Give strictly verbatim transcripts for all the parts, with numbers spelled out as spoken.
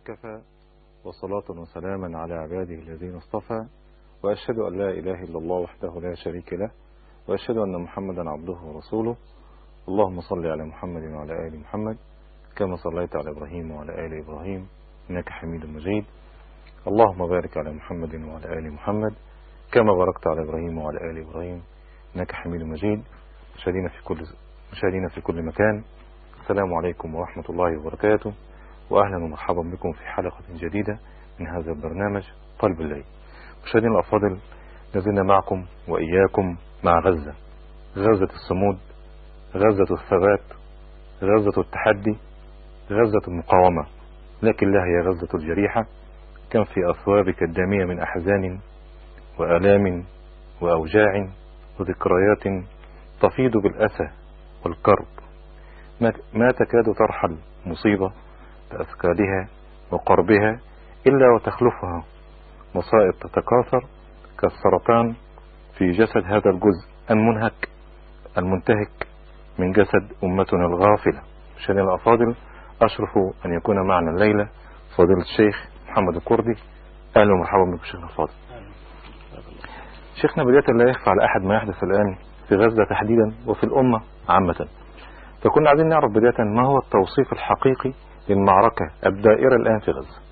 وكفى، وصلاة وسلاما على عباده الذين اصطفى، وأشهد أن لا إله إلا الله وحده لا شريك له، وأشهد أن محمدا عبده ورسوله. اللهم صل على محمد وعلى آل محمد كما صليت على إبراهيم وعلى آل إبراهيم إنك حميد مجيد. اللهم بارك على محمد وعلى آل محمد كما باركت على إبراهيم وعلى آل إبراهيم إنك حميد مجيد. مشاهدينا في كل مشاهدينا في كل مكان، السلام عليكم ورحمة الله وبركاته، وأهلا ومرحبا بكم في حلقة جديدة من هذا البرنامج طلب الليل. مشاهدينا الأفاضل، نزلنا معكم وإياكم مع غزة، غزة الصمود، غزة الثبات، غزة التحدي، غزة المقاومة، لكن لا هي غزة الجريحة. كم في أثوابك الدامية من أحزان وآلام وأوجاع وذكريات تفيض بالأسى والكرب، ما تكاد ترحل مصيبة بأثقالها وقربها إلا وتخلفها مصائب تتكاثر كالسرطان في جسد هذا الجزء المنهك المنتهك من جسد أمتنا الغافلة. مشاهدينا الأفاضل، أشرف أن يكون معنا الليلة فضيلة الشيخ محمد الكردي. أهلا ومرحبا بكم شيخنا الفاضل. شيخنا، بداية لا يخفى على أحد ما يحدث الآن في غزة تحديدا وفي الأمة عامة، فكنا عايزين نعرف بداية ما هو التوصيف الحقيقي للمعركة الدائرة الآن في غزة.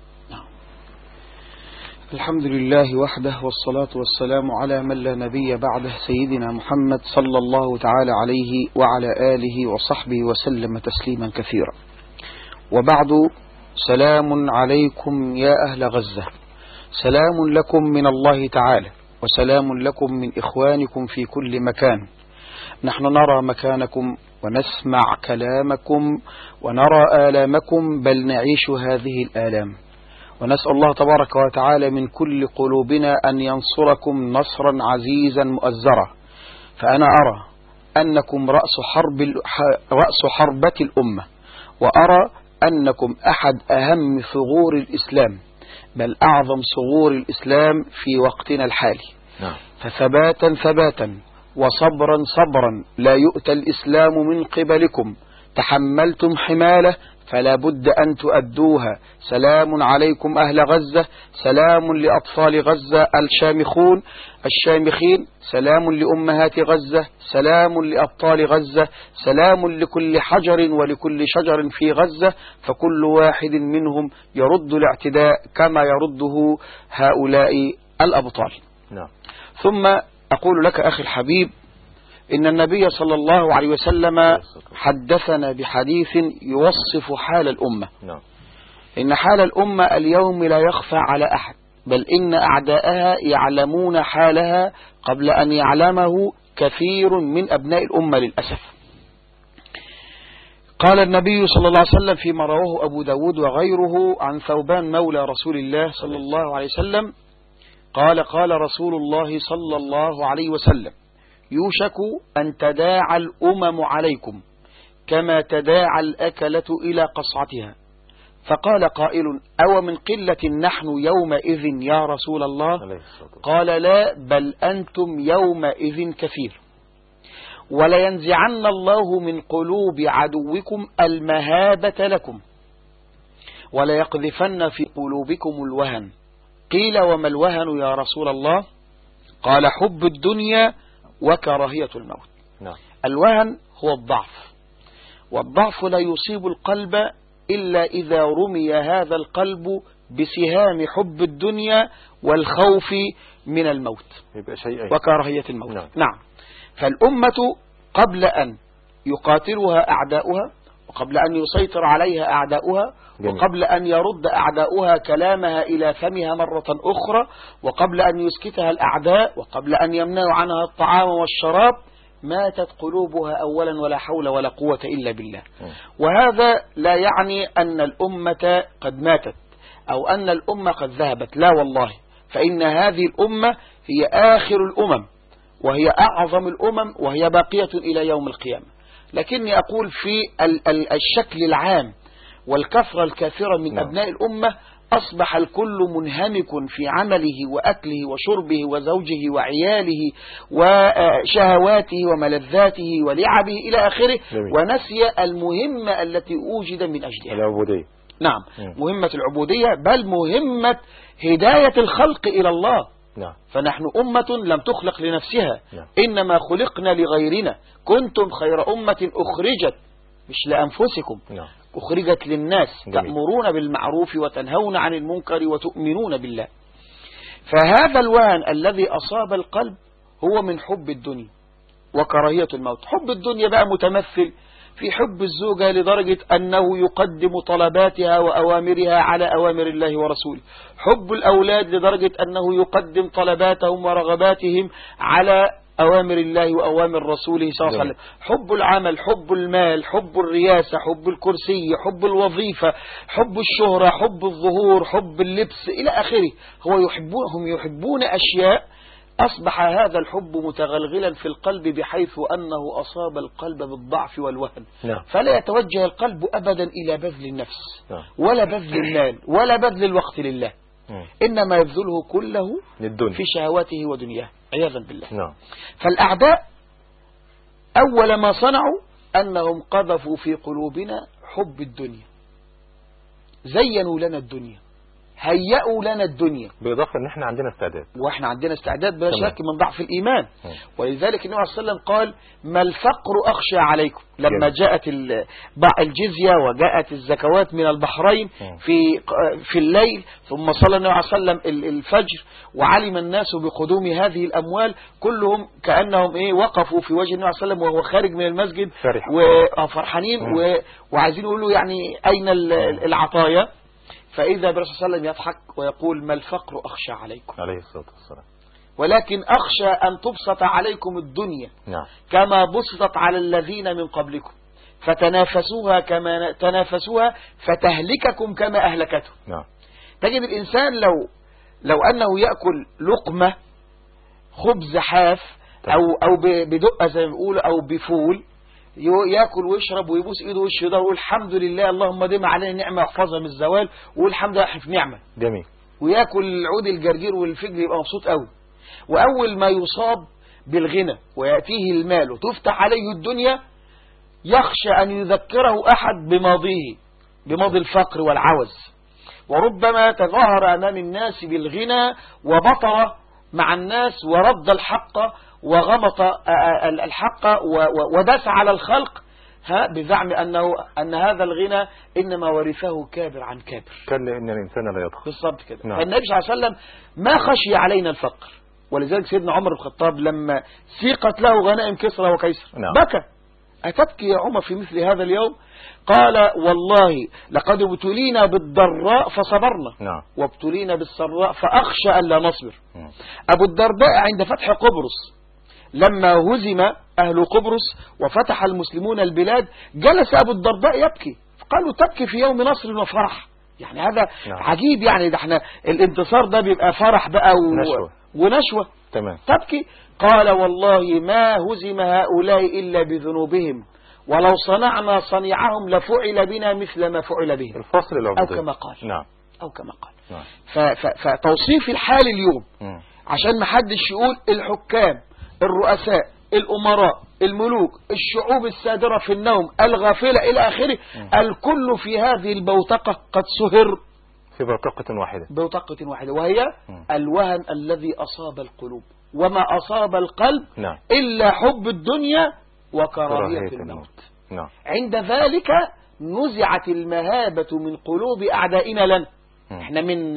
الحمد لله وحده، والصلاة والسلام على من لا نبي بعده، سيدنا محمد صلى الله تعالى عليه وعلى آله وصحبه وسلم تسليما كثيرا. وبعد، سلام عليكم يا أهل غزة، سلام لكم من الله تعالى، وسلام لكم من إخوانكم في كل مكان. نحن نرى مكانكم ونسمع كلامكم ونرى آلامكم، بل نعيش هذه الآلام، ونسأل الله تبارك وتعالى من كل قلوبنا أن ينصركم نصرا عزيزا مؤزرا. فأنا أرى أنكم رأس حرب رأس حربة الأمة، وأرى أنكم أحد أهم ثغور الإسلام، بل أعظم ثغور الإسلام في وقتنا الحالي. فثباتا ثباتا وصبرا صبرا لا يؤتى الإسلام من قبلكم، تحملتم حماله فلا بد أن تؤدوها. سلام عليكم أهل غزة، سلام لأطفال غزة الشامخون الشامخين، سلام لأمهات غزة، سلام لأبطال غزة، سلام لكل حجر ولكل شجر في غزة، فكل واحد منهم يرد الاعتداء كما يرده هؤلاء الأبطال. نعم. ثم أقول لك أخي الحبيب، إن النبي صلى الله عليه وسلم حدثنا بحديث يوصف حال الأمة. نعم. إن حال الأمة اليوم لا يخفى على أحد، بل إن أعداءها يعلمون حالها قبل أن يعلمه كثير من أبناء الأمة للأسف. قال النبي صلى الله عليه وسلم فيما رواه أبو داود وغيره عن ثوبان مولى رسول الله صلى الله عليه وسلم قال: قال رسول الله صلى الله عليه وسلم: يوشك أن تداعى الأمم عليكم كما تداعى الأكلة إلى قصعتها. فقال قائل: أو من قلة نحن يومئذ يا رسول الله؟ قال: لا، بل أنتم يومئذ كثير. ولينزعن الله من قلوب عدوكم المهابة لكم، وليقذفن في قلوبكم الوهن. قيل: وما الوهن يا رسول الله؟ قال: حب الدنيا وكراهية الموت. نعم. الوهن هو الضعف، والضعف لا يصيب القلب إلا إذا رمي هذا القلب بسهام حب الدنيا والخوف من الموت وكراهية الموت. نعم. نعم. فالأمة قبل أن يقاتلها أعداؤها، وقبل أن يسيطر عليها أعداؤها، وقبل أن يرد أعداؤها كلامها إلى فمها مرة أخرى، وقبل أن يسكتها الأعداء، وقبل أن يمنعوا عنها الطعام والشراب، ماتت قلوبها أولا، ولا حول ولا قوة إلا بالله. وهذا لا يعني أن الأمة قد ماتت أو أن الأمة قد ذهبت، لا والله، فإن هذه الأمة هي آخر الأمم، وهي أعظم الأمم، وهي باقية إلى يوم القيامة. لكني أقول في الشكل العام والكثرة الكثيرة من أبناء الأمة أصبح الكل منهمك في عمله وأكله وشربه وزوجه وعياله وشهواته وملذاته ولعبه إلى آخره، ونسي المهمة التي أوجد من أجلها، العبودية. نعم مم. مهمة العبودية، بل مهمة هداية الخلق إلى الله. نعم. فنحن أمة لم تخلق لنفسها، نعم. إنما خلقنا لغيرنا. كنتم خير أمة أخرجت، مش لأنفسكم، نعم. أخرجت للناس، جميل. تأمرون بالمعروف وتنهون عن المنكر وتؤمنون بالله. فهذا الوهن الذي أصاب القلب هو من حب الدنيا وكراهية الموت. حب الدنيا بقى متمثل في حب الزوجة لدرجة أنه يقدم طلباتها وأوامرها على أوامر الله ورسوله. حب الأولاد لدرجة أنه يقدم طلباتهم ورغباتهم على أوامر الله وأوامر رسوله صلى الله عليه وسلم. حب العمل، حب المال، حب الرياسة، حب الكرسي، حب الوظيفة، حب الشهرة، حب الظهور، حب اللبس إلى آخره. هو يحبون يحبون أشياء أصبح هذا الحب متغلغلا في القلب بحيث أنه أصاب القلب بالضعف والوهن. نعم. فلا يتوجه القلب أبدا إلى بذل النفس، نعم. ولا بذل المال، ولا بذل الوقت لله، مم. إنما يبذله كله للدنيا في شهواته ودنياه عياذا بالله. نعم. فالأعداء أول ما صنعوا أنهم قذفوا في قلوبنا حب الدنيا، زينوا لنا الدنيا، هيئوا لنا الدنيا، بالإضافة أن احنا عندنا استعداد، وإحنا عندنا استعداد بلا تمام. شك من ضعف الإيمان. مم. ولذلك النبي صلى الله عليه وسلم قال: ما الفقر أخشى عليكم، لما جميل. جاءت ال- بع- الجزية وجاءت الزكوات من البحرين مم. في في الليل، ثم صلى النبي صلى الله عليه وسلم ال- الفجر، وعلم الناس بقدوم هذه الأموال، كلهم كأنهم إيه وقفوا في وجه النبي صلى الله عليه وسلم وهو خارج من المسجد فرح. وفرحانين مم. و- وعايزين يقولوا يعني أين ال- العطايا. فإذا برسول صلى الله عليه وسلم يضحك ويقول: ما الفقر أخشى عليكم، عليه الصلاة والسلام. ولكن أخشى أن تبسط عليكم الدنيا نعم. كما بسطت على الذين من قبلكم فتنافسوها كما تنافسوها فتهلككم كما أهلكته. نعم. تجد الإنسان لو لو أنه يأكل لقمة خبز حاف أو أو بدقة زي ما بيقولوا أو بفول، ياكل ويشرب ويبوس ايده وشه ده ويقول الحمد لله اللهم دم علينا نعمه واحفظها من الزوال، ويقول الحمد لله احنا في نعمه. جميل. وياكل عود الجرجير والفجل يبقى مبسوط قوي. واول ما يصاب بالغنى وياتيه المال وتفتح عليه الدنيا يخشى ان يذكره احد بماضيه، بماضي الفقر والعوز، وربما تظاهر امام الناس بالغنى وبطر مع الناس ورد الحق وغمط الحق وداس على الخلق ها بزعم أنه أن هذا الغنى إنما ورثه كابر عن كابر. كلا إن الإنسان لا يطغى. بالضبط كده. نعم. فالنبي صلى الله عليه وسلم ما خشي علينا الفقر، ولذلك سيدنا عمر بن الخطاب لما سيقت له غنائم كسرى وقيصر نعم. بكى: أتبكي يا عمر في مثل هذا اليوم؟ قال: والله لقد ابتلينا بالضراء فصبرنا، نعم. وابتلينا بالسراء فأخشى أن لا نصبر. مم. أبو الدرداء عند فتح قبرص لما هزم أهل قبرص وفتح المسلمون البلاد جلس أبو الدرداء يبكي، قالوا: تبكي في يوم نصر وفرح؟ يعني هذا نعم. عجيب، يعني ده احنا الانتصار ده بيبقى فرح بقى و... نشوة. ونشوة. تمام. تبكي؟ قال: والله ما هزم هؤلاء إلا بذنوبهم، ولو صنعنا صنيعهم لفعل بنا مثل ما فعل بهم، الفصل العبودية. أو كما قال. نعم. أو كما قال. نعم. ف... ف... فتوصيف الحال اليوم مم. عشان ما حدش يقول الحكام، الرؤساء، الأمراء، الملوك، الشعوب السادرة في النوم، الغافلة إلى آخره، الكل في هذه البوتقة قد سهر في بوتقة واحدة. بوتقة واحدة، وهي مم. الوهن الذي أصاب القلوب. وما أصاب القلب نعم. إلا حب الدنيا وكراهية كراهية الموت. نعم. عند ذلك نزعت المهابة من قلوب أعدائنا لنا. مم. احنا من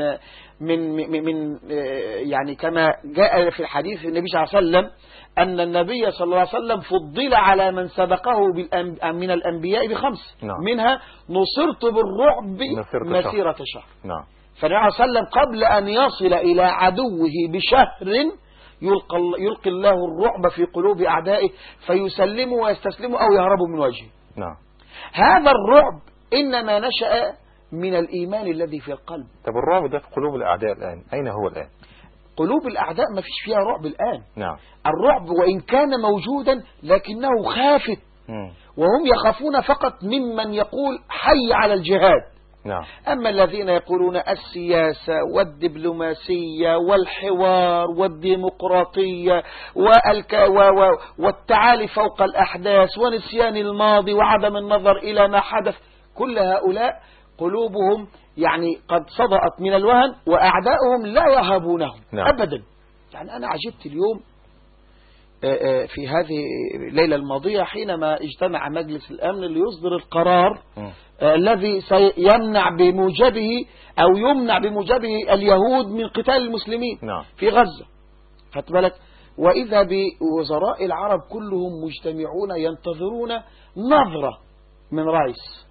من من, من يعني كما جاء في الحديث النبي صلى الله عليه وسلم أن النبي صلى الله عليه وسلم فضل على من سبقه من الأنبياء بخمس. نعم. منها نصرت بالرعب مسيرة مسيرة شهر. شهر. نعم. فالنبي صلى الله عليه وسلم قبل أن يصل إلى عدوه بشهر يلقى, يلقي الله الرعب في قلوب أعدائه فيسلموا ويستسلموا أو يهربوا من وجهه. نعم. هذا الرعب إنما نشأ من الإيمان الذي في القلب. طب الرعب ده في قلوب الأعداء الآن أين هو الآن؟ قلوب الأعداء ما فيش فيها رعب الآن. نعم. الرعب وإن كان موجودا لكنه خافت، مم. وهم يخافون فقط ممن يقول حي على الجهاد. نعم. أما الذين يقولون السياسة والدبلوماسية والحوار والديمقراطية والك... و... و... والتعالي فوق الأحداث ونسيان الماضي وعدم النظر إلى ما حدث، كل هؤلاء قلوبهم يعني قد صدأت من الوهن، وأعداؤهم لا يهابونهم نعم. أبدا. يعني أنا عجبت اليوم في هذه الليلة الماضية حينما اجتمع مجلس الأمن ليصدر القرار م. الذي سيمنع بموجبه أو يمنع بموجبه اليهود من قتال المسلمين نعم. في غزة. خدت بالك؟ وإذا بوزراء العرب كلهم مجتمعون ينتظرون نظرة من رئيس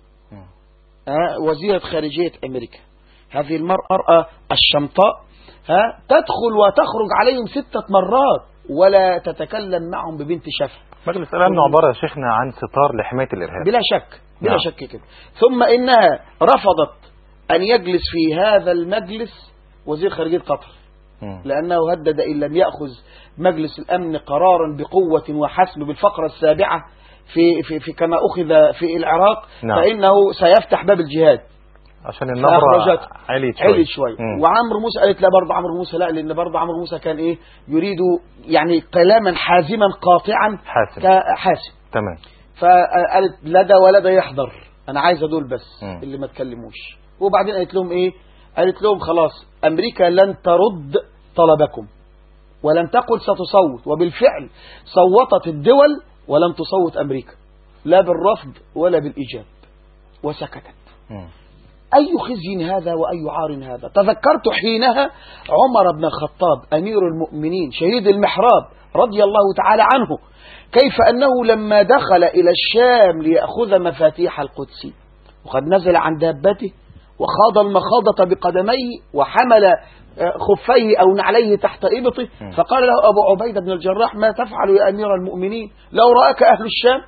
ها وزيرة خارجية أمريكا، هذه المرأة الشمطاء ها تدخل وتخرج عليهم ستة مرات ولا تتكلم معهم ببنت شفا. مجلس الأمن عبارة يا شيخنا عن ستار لحماية الإرهاب بلا شك بلا نعم. شك كده. ثم إنها رفضت أن يجلس في هذا المجلس وزير خارجية قطر م. لأنه هدد إن لم يأخذ مجلس الأمن قرارا بقوة وحسم بالفقرة السابعة في, في, في كما أخذ في العراق نعم. فإنه سيفتح باب الجهاد عشان النبرة عليت شوي, شوي. وعمرو موسى قالت لا، برضه عمرو موسى لا، لأن برضه عمرو موسى كان إيه يريد يعني كلاما حازما قاطعا حاسم حاسم تمام. فقالت لا ده ولا ده يحضر، أنا عايزة دول بس م. اللي ما تكلموش. وبعدين قالت لهم إيه؟ قالت لهم خلاص أمريكا لن ترد طلبكم ولن تقل ستصوت، وبالفعل صوتت الدول ولم تصوت أمريكا لا بالرفض ولا بالإيجاب وسكتت. م. أي خزي هذا وأي عار هذا. تذكرت حينها عمر بن الخطاب أمير المؤمنين شهيد المحراب رضي الله تعالى عنه، كيف أنه لما دخل إلى الشام ليأخذ مفاتيح القدس وقد نزل عن دابته وخاض المخاضة بقدميه وحمل خفيه أو نعليه تحت إبطه، فقال له أبو عبيدة بن الجراح ما تفعل يا أمير المؤمنين لو رأك أهل الشام،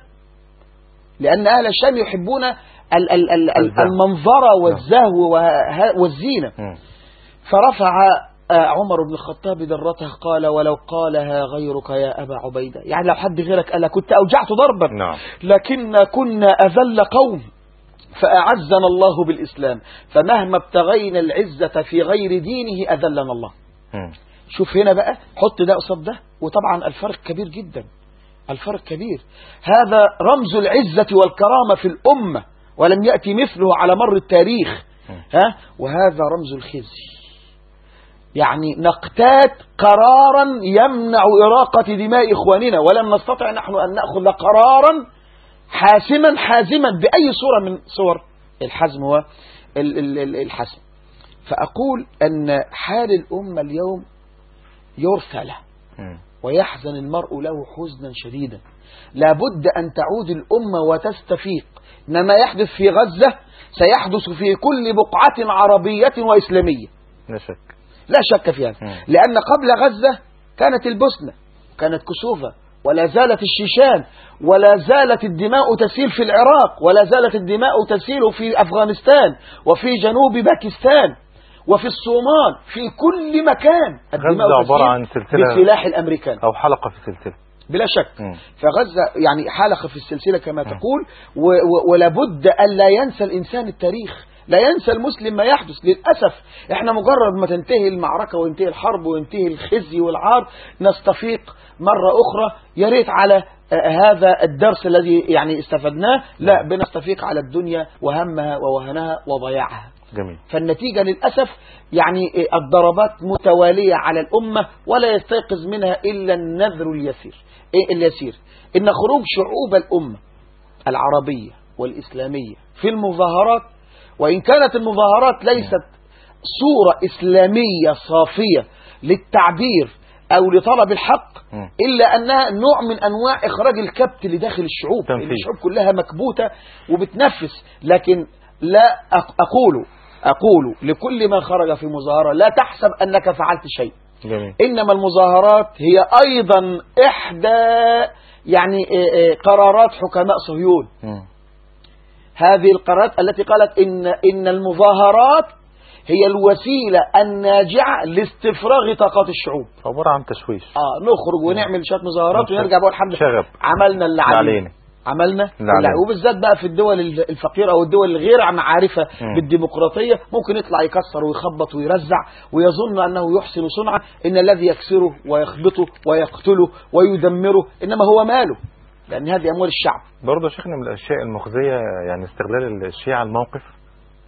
لأن أهل الشام يحبون ال ال ال المنظرة والزهو والزينة. فرفع عمر بن الخطاب درته قال ولو قالها غيرك يا أبا عبيدة، يعني لو حد غيرك قال كنت أوجعت ضربا نعم. لكن كنا أذل قوم فأعزنا الله بالإسلام، فمهما ابتغينا العزة في غير دينه أذلنا الله. م. شوف هنا بقى، حط ده قصاد ده، وطبعا الفرق كبير جدا، الفرق كبير. هذا رمز العزة والكرامة في الأمة ولم يأتي مثله على مر التاريخ، ها؟ وهذا رمز الخزي، يعني نقتات قرارا يمنع إراقة دماء إخواننا، ولم نستطع نحن أن نأخذ قرارا حاسما حازما بأي صورة من صور الحزم والحسم. فأقول أن حال الأمة اليوم يرثى له ويحزن المرء له حزنا شديدا. لابد أن تعود الأمة وتستفيق. إن ما يحدث في غزة سيحدث في كل بقعة عربية وإسلامية، لا شك لا شك في هذا. لأن قبل غزة كانت البوسنة، كانت كسوفة، ولا زالت الشيشان، ولا زالت الدماء تسيل في العراق، ولا زالت الدماء تسيل في أفغانستان وفي جنوب باكستان وفي الصومال، في كل مكان الدماء تسيل بسلاح الأمريكان أو حلقة في السلسلة بلا شك. م. فغزة يعني حلقة في السلسلة كما م. تقول، ولابد أن لا ينسى الإنسان التاريخ، لا ينسى المسلم ما يحدث. للأسف احنا مجرد ما تنتهي المعركة وينتهي الحرب وينتهي الخزي والعار نستفيق مرة أخرى، يا ريت على هذا الدرس الذي يعني استفدناه، لا بنستفيق على الدنيا وهمها ووهنها وضياعها. جميل. فالنتيجة للأسف يعني الضربات متوالية على الأمة ولا يستيقظ منها إلا النذر اليسير اليسير إن خروج شعوب الأمة العربية والإسلامية في المظاهرات، وإن كانت المظاهرات ليست صورة إسلامية صافية للتعبير أو لطلب الحق، إلا أنها نوع من أنواع إخراج الكبت لداخل الشعوب. الشعوب كلها مكبوتة وبتنفس. لكن لا أقول أقول لكل من خرج في مظاهرة لا تحسب أنك فعلت شيء. جميل. إنما المظاهرات هي أيضا إحدى يعني قرارات حكماء صهيون. م. هذه القرارات التي قالت إن إن المظاهرات هي الوسيلة الناجعة لاستفراغ طاقات الشعوب. عبارة عن تشويش. آه نخرج ونعمل شوية مظاهرات ونرجع بقول الحمد لله عملنا اللي علينا. عملنا لا. وبالذات بقى في الدول الفقيرة أو الدول الغير معارفة بالديمقراطية ممكن يطلع يكسر ويخبط ويرزع ويظن أنه يحسن صنعة، إن الذي يكسره ويخبطه ويقتله ويدمره إنما هو ماله، لأن هذه أموال الشعب. برضه شيخنا من الأشياء المخزية يعني استغلال الشيعة الموقف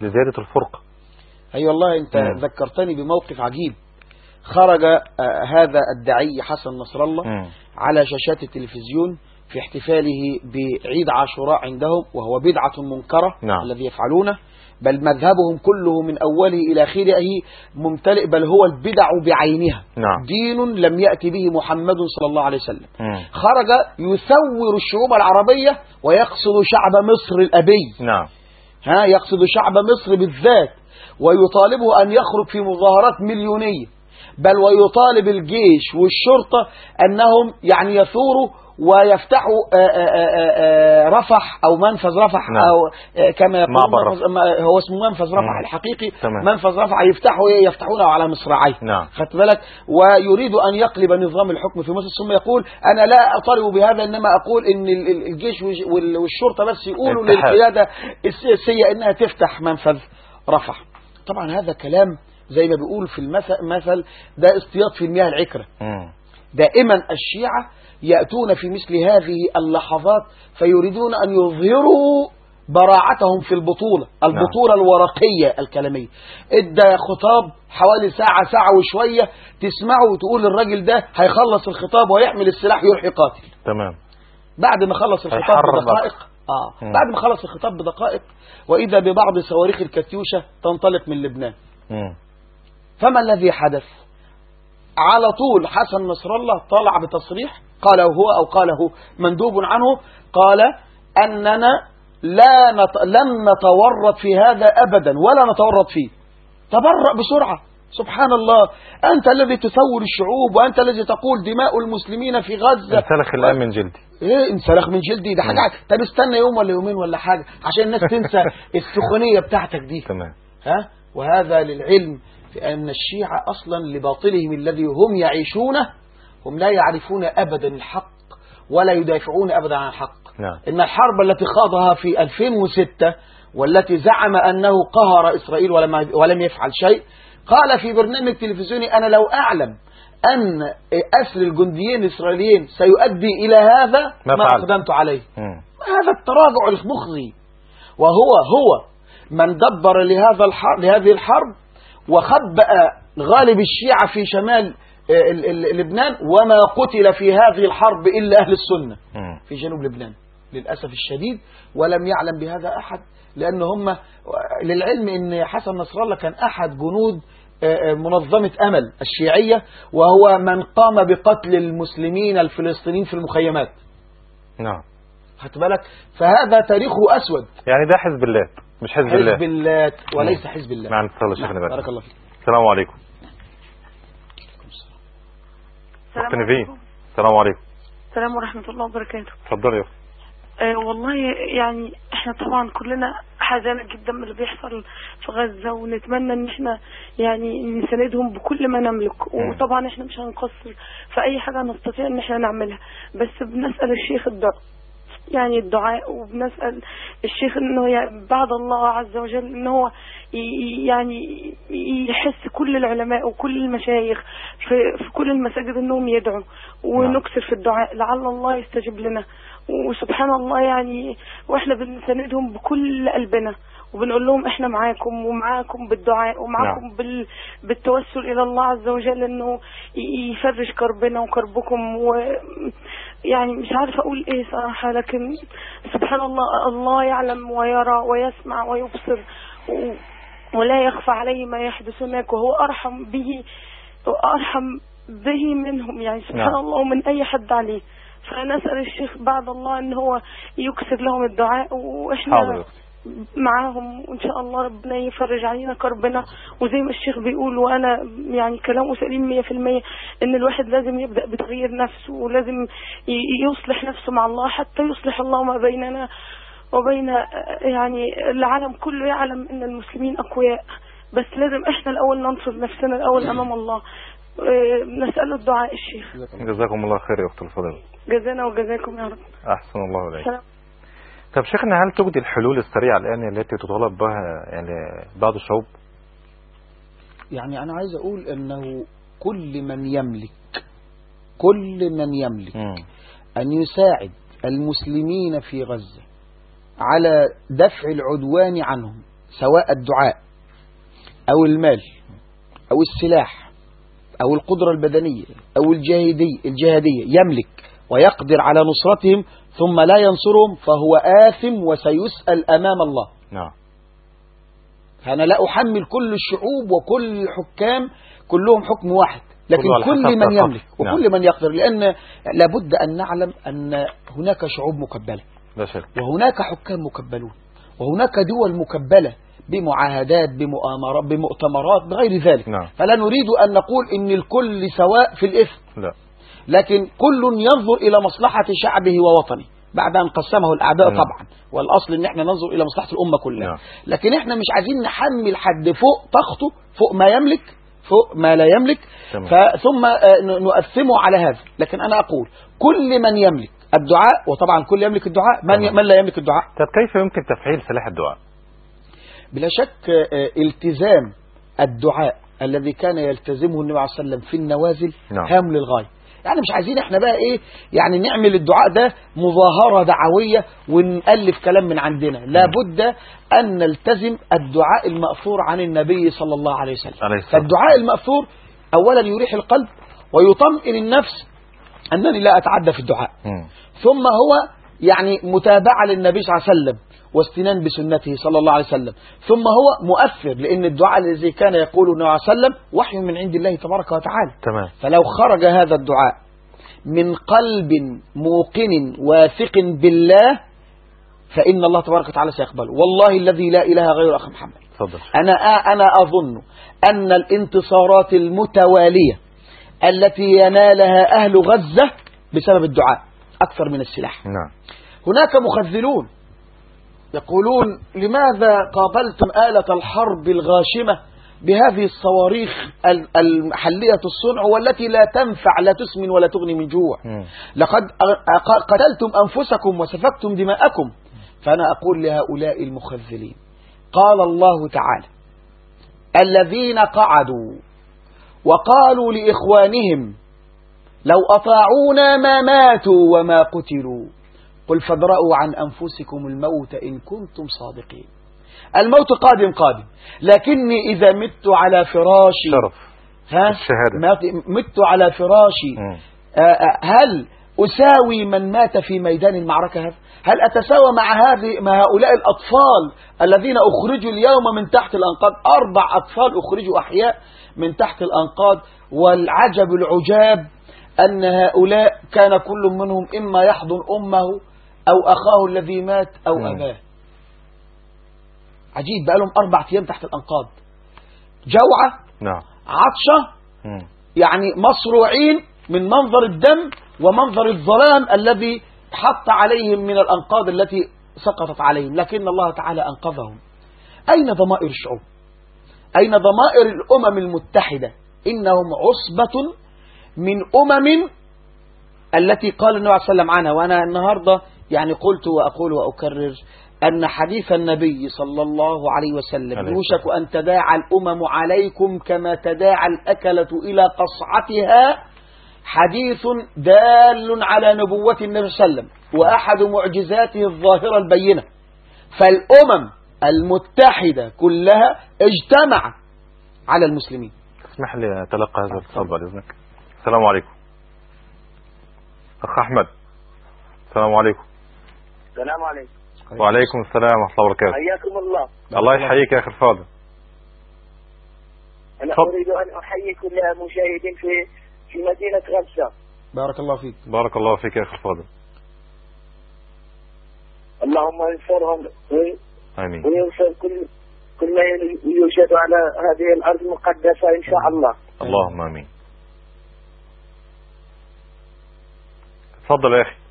لزيادة الفرقة. أي أيوة والله أنت م. ذكرتني بموقف عجيب. خرج آه هذا الداعي حسن نصر الله م. على شاشات التلفزيون في احتفاله بعيد عاشوراء عندهم، وهو بدعة منكرة نعم. الذي يفعلونه، بل مذهبهم كله من أوله إلى آخره ممتلئ، بل هو البدع بعينها نعم. دين لم يأتي به محمد صلى الله عليه وسلم. م. خرج يثور الشعوب العربية ويقصد شعب مصر الأبي نعم. ها يقصد شعب مصر بالذات، ويطالبه أن يخرج في مظاهرات مليونية، بل ويطالب الجيش والشرطة أنهم يعني يثوروا ويفتحوا آآ آآ رفح أو منفذ رفح نعم. أو كما يقول منفذ هو اسمه منفذ رفح الحقيقي تمام. منفذ رفح يفتحوا يفتحونه على مصراعيه نعم. خدت بالك، ويريد أن يقلب نظام الحكم في مصر، ثم يقول أنا لا أطالب بهذا، إنما أقول إن الجيش والشرطة بس يقولوا للقيادة السياسية إنها تفتح منفذ رفح. طبعا هذا كلام زي ما بيقول في المثل مثل ده اصطياد في المياه العكرة. م. دائما الشيعة يأتون في مثل هذه اللحظات فيريدون أن يظهروا براعتهم في البطولة البطولة نعم. الورقية الكلامية. ادى خطاب حوالي ساعة ساعة وشوية تسمعه وتقول الراجل ده هيخلص الخطاب ويحمل السلاح يروح يقاتل تمام. بعد ما خلص الخطاب بدقائق آه. بعد ما خلص الخطاب بدقائق وإذا ببعض صواريخ الكاتيوشا تنطلق من لبنان. م. فما الذي حدث؟ على طول حسن نصر الله طلع بتصريح قاله هو أو قاله مندوب عنه، قال أننا لا نت... لن نتورط في هذا أبدا ولا نتورط فيه. تبرأ بسرعة. سبحان الله، أنت الذي تثور الشعوب، وأنت الذي تقول دماء المسلمين في غزة انسلخ الآن من جلدي. إيه انسلخ من جلدي؟ ده حاجة. طب استنى يوم ولا يومين ولا حاجة عشان الناس تنسى السخونية بتاعتك دي. تمام. ها؟ وهذا للعلم في أن الشيعة أصلا لباطلهم الذي هم يعيشونه هم لا يعرفون أبدا الحق ولا يدافعون أبدا عن الحق. نعم. إن الحرب التي خاضها في ألفين وستة والتي زعم أنه قهر إسرائيل ولم ولم يفعل شيء، قال في برنامج تلفزيوني أنا لو أعلم أن أسر الجنديين الإسرائيليين سيؤدي إلى هذا ما, ما أقدمت عليه. م. هذا التراجع المخزي، وهو هو من دبر لهذا الحرب لهذه الحرب وخبأ غالب الشيعة في شمال لبنان، وما قتل في هذه الحرب إلا أهل السنة في جنوب لبنان للأسف الشديد، ولم يعلم بهذا أحد، لأن هم للعلم أن حسن نصر الله كان أحد جنود منظمة أمل الشيعية، وهو من قام بقتل المسلمين الفلسطينيين في المخيمات. نعم. خدت بالك؟ فهذا تاريخه أسود. يعني ده حزب الله مش حزب الله. حزب الله وليس حزب الله. مع الاتصال شيخنا بارك. بارك الله فيك. السلام عليكم. اخت نيفين. السلام عليكم. السلام ورحمة الله وبركاته. اتفضلي يا اخت. آه والله يعني احنا طبعا كلنا حزانة جدا من اللي بيحصل في غزة، ونتمنى ان احنا يعني نساندهم بكل ما نملك، وطبعا احنا مش هنقصر في اي حاجة نستطيع ان احنا نعملها، بس بنسأل الشيخ الدعاء يعني الدعاء، وبنسأل الشيخ انه يعني بعد الله عز وجل ان هو يعني يحس كل العلماء وكل المشايخ في, في كل المساجد انهم يدعوا ونكثر في الدعاء لعل الله يستجيب لنا. وسبحان الله يعني واحنا بنساندهم بكل قلبنا وبنقول لهم احنا معاكم ومعاكم بالدعاء ومعاكم بال... بالتوسل الى الله عز وجل انه يفرج كربنا وكربكم، ويعني مش عارفه اقول ايه صراحه، لكن سبحان الله الله يعلم ويرى ويسمع ويبصر و... ولا يخفى عليه ما يحدث هناك، وهو ارحم به وارحم به منهم يعني سبحان نعم. الله ومن اي حد عليه. فنسأل الشيخ بعد الله ان هو يكسر لهم الدعاء، واحنا حاضر. معاهم وان شاء الله ربنا يفرج علينا كربنا. وزي ما الشيخ بيقول وانا يعني كلامه سليم مية في المية ان الواحد لازم يبدأ بتغيير نفسه ولازم يصلح نفسه مع الله حتى يصلح الله ما بيننا وبين يعني العالم كله يعلم ان المسلمين اقوياء، بس لازم احنا الاول ننصر نفسنا الاول امام الله. نسأل الدعاء الشيخ. جزاكم الله خير يا اخت الفاضله. جزانا وجزاكم يا رب. احسن الله اليك. طب شيخنا هل توجد الحلول السريعه الان التي تطالب بها يعني بعض الشعوب؟ يعني انا عايز اقول انه كل من يملك كل من يملك م. ان يساعد المسلمين في غزة على دفع العدوان عنهم سواء الدعاء أو المال أو السلاح أو القدرة البدنية أو الجهادية الجهادية يملك ويقدر على نصرتهم ثم لا ينصرهم فهو آثم وسيسأل أمام الله. نعم. فأنا لا أحمل كل الشعوب وكل الحكام كلهم حكم واحد، لكن كل من يملك وكل من يقدر، لأن لابد أن نعلم أن هناك شعوب مكبلة وهناك حكام مكبلون وهناك دول مكبلة بمعاهدات بمؤامرات بمؤتمرات بغير ذلك. نعم. فلا نريد أن نقول إن الكل سواء في الإثم، لا، لكن كل ينظر إلى مصلحة شعبه ووطنه بعد أن قسمه الأعداء. نعم. طبعا والأصل إن احنا ننظر إلى مصلحة الأمة كلها. نعم. لكن احنا مش عايزين نحمل حد فوق طاقته فوق ما يملك فوق ما لا يملك ثم نؤثمه على هذا. لكن أنا أقول كل من يملك الدعاء، وطبعا كل يملك الدعاء، من, من لا يملك الدعاء. طب كيف يمكن تفعيل سلاح الدعاء؟ بلا شك التزام الدعاء الذي كان يلتزمه النبي عليه الصلاة والسلام في النوازل. نعم. هام للغاية. يعني مش عايزين احنا بقى ايه يعني نعمل الدعاء ده مظاهرة دعوية ونألف كلام من عندنا. لابد أن نلتزم الدعاء المأثور عن النبي صلى الله عليه وسلم. فالدعاء المأثور أولا يريح القلب ويطمئن النفس أنني لا أتعدى في الدعاء. م. ثم هو يعني متابعة للنبي صلى الله عليه وسلم واستنان بسنته صلى الله عليه وسلم. ثم هو مؤثر، لأن الدعاء الذي كان يقوله النبي صلى الله عليه وسلم وحي من عند الله تبارك وتعالى. تمام. فلو خرج هذا الدعاء من قلب موقن واثق بالله فإن الله تبارك وتعالى سيقبله. والله الذي لا إله غير أخي محمد. فضل. أنا أنا أظن أن الانتصارات المتوالية التي ينالها أهل غزة بسبب الدعاء أكثر من السلاح. نعم. هناك مخذلون يقولون لماذا قابلتم آلة الحرب الغاشمة بهذه الصواريخ المحلية الصنع والتي لا تنفع لا تسمن ولا تغني من جوع. م. لقد قتلتم أنفسكم وسفكتم دماءكم. فأنا أقول لهؤلاء المخذلين قال الله تعالى الذين قعدوا وقالوا لإخوانهم لو أطاعونا ما ماتوا وما قتلوا قل فادرءوا عن أنفسكم الموت إن كنتم صادقين. الموت قادم قادم، لكني إذا مت على فراشي شرف ها مت على فراشي هل أساوي من مات في ميدان المعركة؟ هذا هل أتساوى مع هذه مع هؤلاء الأطفال الذين أخرجوا اليوم من تحت الأنقاض؟ أربع أطفال أخرجوا أحياء من تحت الأنقاض. والعجب العجاب أن هؤلاء كان كل منهم إما يحضن أمه أو أخاه الذي مات أو م. أباه. عجيب، بقى لهم أربع أيام تحت الأنقاض، جوعة. نعم. عطشة. م. يعني مصروعين من منظر الدم ومنظر الظلام الذي حط عليهم من الأنقاض التي سقطت عليهم، لكن الله تعالى أنقذهم. أين ضمائر الشعوب؟ أين ضمائر الأمم المتحدة؟ إنهم عصبة من أمم التي قال النبي صلى الله عليه وسلم عنها. وأنا النهاردة يعني قلت وأقول وأكرر أن حديث النبي صلى الله عليه وسلم يوشك أن تداعى الأمم عليكم كما تداعى الأكلة إلى قصعتها، حديث دال على نبوة النبي صلى الله عليه وسلم وأحد معجزاته الظاهرة البينة. فالأمم المتحدة كلها اجتمع على المسلمين. اسمح لي أتلقى هذا الاتصال بعد إذنك. السلام عليكم أخ أحمد. السلام عليكم. السلام عليكم. وعليكم السلام ورحمة الله وبركاته. حياكم الله. الله يحييك يا أخي الفاضل. أنا أريد أن أحيي كل المشاهدين في في مدينة غزة. بارك الله فيك. بارك الله فيك يا أخي الفاضل. اللهم انصرهم آمين. وينصر كل كل ما يوجد على هذه الأرض المقدسة إن شاء الله. اللهم آمين. تفضل يا أخي.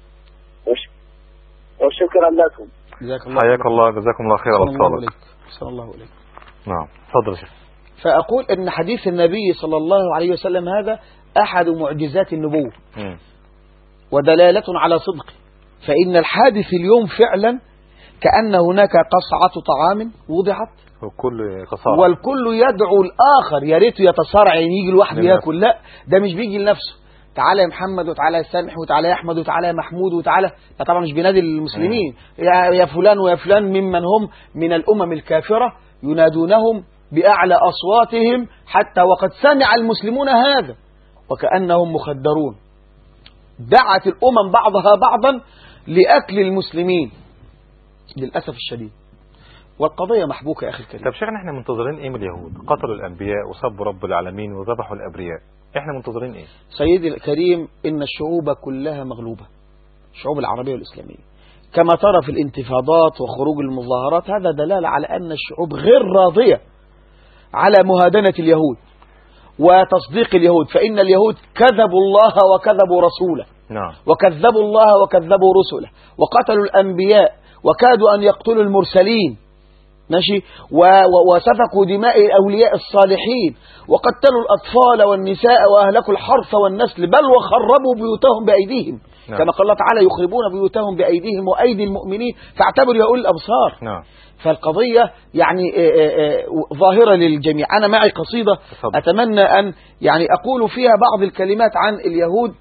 وشكرا لكم. حياك الله، جزاكم الله خير على اتصالك. صلى الله عليك. نعم تفضل يا شيخ. فأقول أن حديث النبي صلى الله عليه وسلم هذا أحد معجزات النبوة م. ودلالة على صدقه. فإن الحادث اليوم فعلا كأن هناك قصعة طعام وضعت والكل قصارى والكل يدعو الآخر، يا ريت يتصارع يعني يجي لوحده ياكل. لا، ده مش بيجي لنفسه، تعالى يا محمد وتعالى يا سامح وتعالى يا أحمد وتعالى يا محمود وتعالى، ده طبعا مش بينادي المسلمين، يا يا فلان ويا فلان ممن هم من الأمم الكافرة ينادونهم بأعلى أصواتهم حتى وقد سمع المسلمون هذا وكأنهم مخدرون. دعت الأمم بعضها بعضا لأكل المسلمين للأسف الشديد، والقضية محبوكة يا أخي الكريم. طب شيخنا احنا منتظرين ايه من اليهود؟ قتلوا الأنبياء وسبوا رب العالمين وذبحوا الأبرياء، احنا منتظرين ايه؟ سيدي الكريم، إن الشعوب كلها مغلوبة، الشعوب العربية والإسلامية، كما ترى في الانتفاضات وخروج المظاهرات، هذا دلالة على أن الشعوب غير راضية على مهادنة اليهود وتصديق اليهود، فإن اليهود كذبوا الله وكذبوا رسوله، نعم، وكذبوا الله وكذبوا رسله، وقتلوا الأنبياء وكادوا أن يقتلوا المرسلين، ماشي، وسفكوا دماء الأولياء الصالحين، وقتلوا الأطفال والنساء وأهلكوا الحرث والنسل، بل وخربوا بيوتهم بأيديهم، نعم. كما قال الله تعالى يخربون بيوتهم بأيديهم وأيدي المؤمنين فاعتبروا يا أولي الأبصار، نعم. فالقضية يعني ظاهرة للجميع. أنا معي قصيدة أتمنى أن يعني أقول فيها بعض الكلمات عن اليهود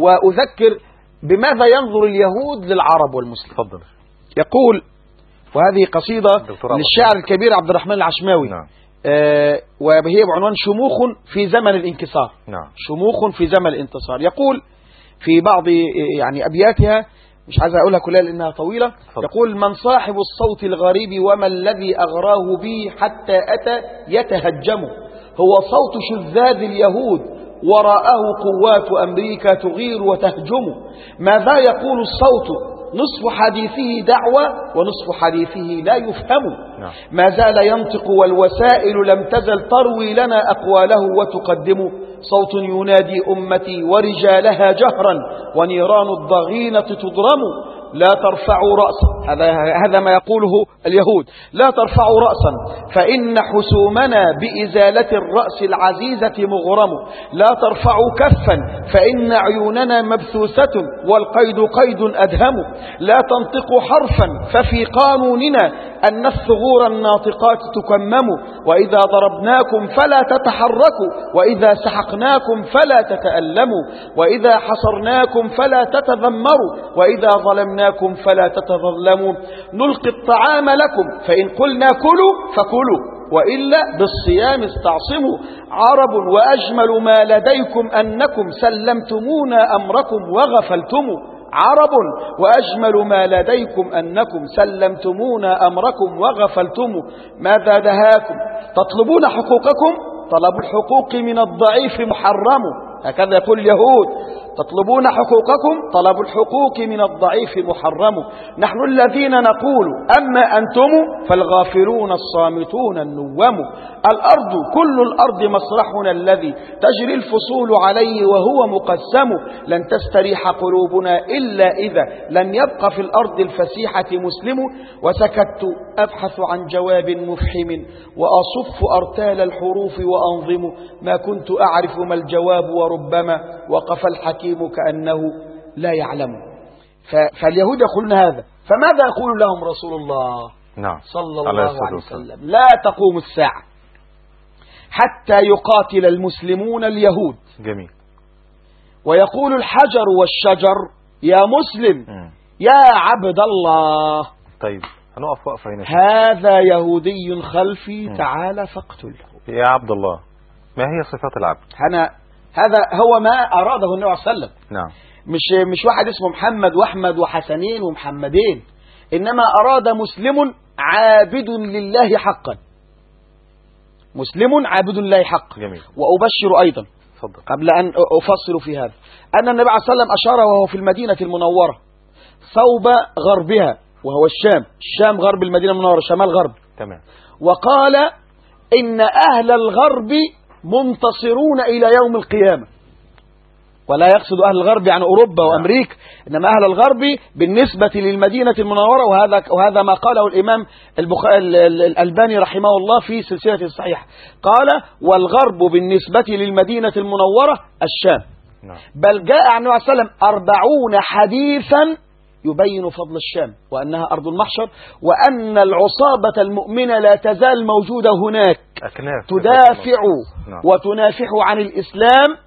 وأذكر بماذا ينظر اليهود للعرب والمسلمين. تفضل. يقول، وهذه قصيدة للشاعر الكبير عبد الرحمن العشماوي، نعم. آه وهي بعنوان شموخ في زمن الانكسار، نعم. شموخ في زمن الانتصار. يقول في بعض يعني أبياتها، مش عايز أقولها كلها لأنها طويلة، فضل. يقول: من صاحب الصوت الغريب وما الذي أغراه به حتى أتى يتهجم، هو صوت شذاذ اليهود وراءه قوات أمريكا تغير وتهجم، ماذا يقول الصوت؟ نصف حديثه دعوة ونصف حديثه لا يفهم، نعم. ما زال ينطق والوسائل لم تزل تروي لنا أقواله وتقدم، صوت ينادي أمتي ورجالها جهرا ونيران الضغينة تضرم، لا ترفعوا رأسا، هذا هذا ما يقوله اليهود، لا ترفعوا رأسا فإن حسومنا بإزالة الرأس العزيزة مغرم، لا ترفعوا كفا فإن عيوننا مبثوثة والقيد قيد أدهم، لا تنطقوا حرفا ففي قانوننا أن الثغور الناطقات تكمم، وإذا ضربناكم فلا تتحركوا وإذا سحقناكم فلا تتألموا، وإذا حصرناكم فلا تتذمروا وإذا ظلمناكم فلا تتظلموا، نلقي الطعام لكم فإن قلنا كلوا فكلوا وإلا بالصيام استعصموا، عرب وأجمل ما لديكم أنكم سلمتمونا أمركم وغفلتم، عرب وأجمل ما لديكم أنكم سلمتمونا أمركم وغفلتم، ماذا دهاكم؟ تطلبون حقوقكم؟ طلب الحقوق من الضعيف محرم، هكذا يقول اليهود، تطلبون حقوقكم؟ طلب الحقوق من الضعيف محرم، نحن الذين نقول أما أنتم فالغافلون الصامتون النوم، الأرض كل الأرض مسرحنا الذي تجري الفصول عليه وهو مقسم، لن تستريح قلوبنا إلا إذا لم يبق في الأرض الفسيحة مسلم، وسكت أبحث عن جواب مفحم وأصف أرتال الحروف وأنظم، ما كنت أعرف ما الجواب وربما وقف الحكيم كأنه لا يعلم. فاليهود يقولون هذا، فماذا يقول لهم رسول الله نعم. صلى الله عليه وسلم؟ لا تقوم الساعة حتى يقاتل المسلمون اليهود. جميل. ويقول الحجر والشجر يا مسلم م. يا عبد الله. طيب هنقف وقفة هنا. هذا يهودي خلفي م. تعال فاقتله. يا عبد الله، ما هي صفات العبد؟ أنا هذا هو ما أراده النبي صلى الله عليه وسلم. نعم. مش مش واحد اسمه محمد وأحمد وحسنين ومحمدين، إنما أراد مسلم عابد لله حقا، مسلم عابد لله حقا. جميل. وأبشر أيضا فضل. قبل أن أفصل في هذا أن النبي عليه الصلاة والسلام أشار وهو في المدينة المنورة صوب غربها وهو الشام، الشام غرب المدينة المنورة، شمال غرب. تمام. وقال إن أهل الغرب منتصرون إلى يوم القيامة، ولا يقصد أهل الغرب يعني أوروبا وأمريكا، إنما أهل الغرب بالنسبة للمدينة المنورة، وهذا وهذا ما قاله الإمام الألباني رحمه الله في سلسلة الصحيحة، قال والغرب بالنسبة للمدينة المنورة الشام. بل جاء عن النبي صلى الله عليه وسلم أربعون حديثا يبين فضل الشام وأنها أرض المحشر، وأن العصابة المؤمنة لا تزال موجودة هناك تدافع وتنافح عن الإسلام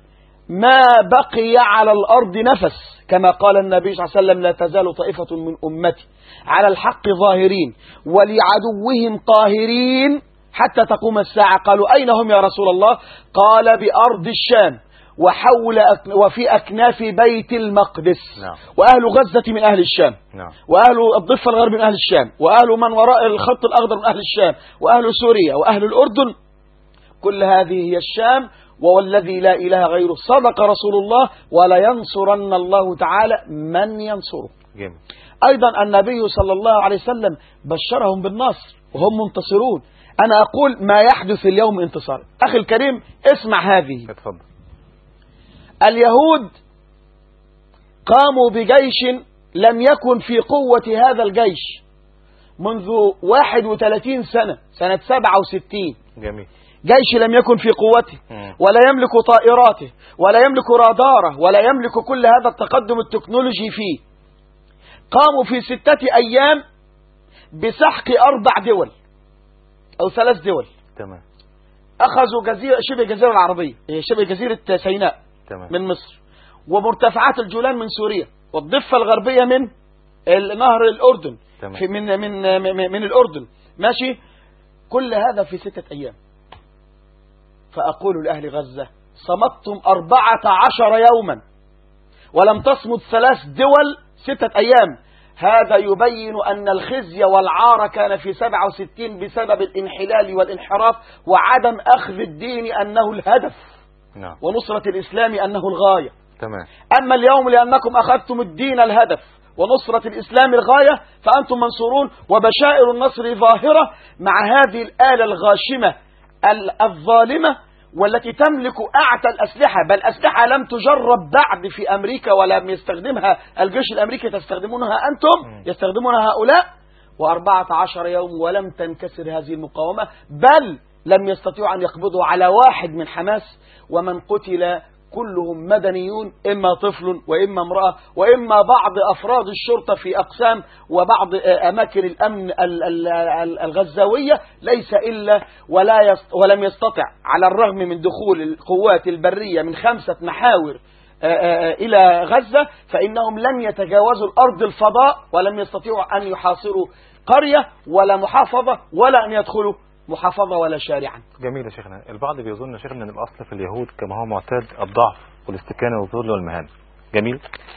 ما بقي على الأرض نفس، كما قال النبي صلى الله عليه وسلم لا تزال طائفة من أمتي على الحق ظاهرين ولعدوهم قاهرين حتى تقوم الساعة. قالوا أين هم يا رسول الله؟ قال بأرض الشام وحول أك... وفي أكناف بيت المقدس. نعم. وأهل غزة من أهل الشام. نعم. وأهل الضفة الغرب من أهل الشام، وأهل من وراء الخط الأخضر من أهل الشام، وأهل سوريا وأهل الأردن، كل هذه هي الشام. والذي لا إله غيره صدق رسول الله ولا ينصرن الله تعالى من ينصره. جميل. أيضا النبي صلى الله عليه وسلم بشرهم بالنصر وهم منتصرون. أنا أقول ما يحدث اليوم انتصار. أخي الكريم اسمع هذه. اتفضل. اليهود قاموا بجيش لم يكن في قوة هذا الجيش منذ واحد وثلاثين سنة، سنة سبعة وستين. جميل. جيش لم يكن في قوته ولا يملك طائراته ولا يملك راداره ولا يملك كل هذا التقدم التكنولوجي فيه. قاموا في ستة أيام بسحق أربع دول أو ثلاث دول. تمام. أخذوا جزيرة شبه الجزيرة العربية، شبه جزيرة سيناء. تمام. من مصر، ومرتفعات الجولان من سوريا، والضفة الغربية من نهر الأردن. تمام. في من من من الأردن. ماشي. كل هذا في ستة أيام. فأقول لأهل غزة صمتم أربعة عشر يوما ولم تصمت ثلاث دول ستة أيام. هذا يبين أن الخزي والعار كان في سبعة وستين بسبب الانحلال والانحراف وعدم أخذ الدين أنه الهدف. نعم. ونصرة الإسلام أنه الغاية. تمام. أما اليوم لأنكم أخذتم الدين الهدف ونصرة الإسلام الغاية فأنتم منصورون، وبشائر النصر ظاهرة مع هذه الآلة الغاشمة الظالمة والتي تملك أعتى الأسلحة، بل أسلحة لم تجرب بعد في أمريكا ولم يستخدمها الجيش الأمريكي، تستخدمونها أنتم، يستخدمونها هؤلاء. وأربعة عشر يوم ولم تنكسر هذه المقاومة، بل لم يستطيعوا أن يقبضوا على واحد من حماس، ومن قتل كلهم مدنيون، إما طفل وإما امرأة وإما بعض أفراد الشرطة في أقسام وبعض أماكن الأمن الغزاوية، ليس إلا ولا ولم يستطع على الرغم من دخول القوات البرية من خمسة محاور إلى غزة، فإنهم لم يتجاوزوا الأرض الفضاء ولم يستطيعوا أن يحاصروا قرية ولا محافظة ولا أن يدخلوا محافظة ولا شارعا. جميل يا شيخنا. البعض بيظن شيخنا ان الاصل في اليهود كما هو معتاد الضعف والاستكانه والذل والمهانه. جميل.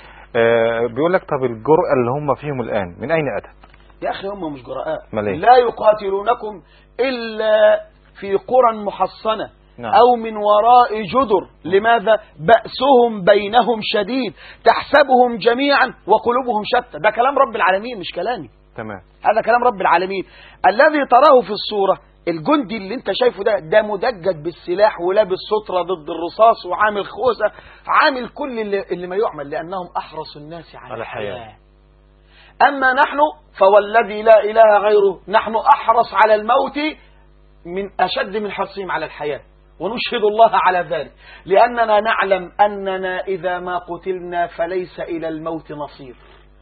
آه بيقول لك طب الجرأة اللي هم فيهم الان من اين اتت؟ يا اخي هم مش جرأاء، مليه. لا يقاتلونكم الا في قرى محصنة. نعم. أو من وراء جدر. لماذا؟ بأسهم بينهم شديد تحسبهم جميعا وقلوبهم شتى. ده كلام رب العالمين مش كلامي. تمام. هذا كلام رب العالمين. الذي تراه في الصورة الجندي اللي انت شايفه ده ده مدجج بالسلاح ولابس سترة ضد الرصاص وعامل خوذة، عامل كل اللي, اللي ما يعمل، لأنهم أحرص الناس على الحياة. أما نحن فوالذي لا إله غيره نحن أحرص على الموت من أشد من حرصهم على الحياة، ونشهد الله على ذلك، لأننا نعلم أننا إذا ما قتلنا فليس إلى الموت نصير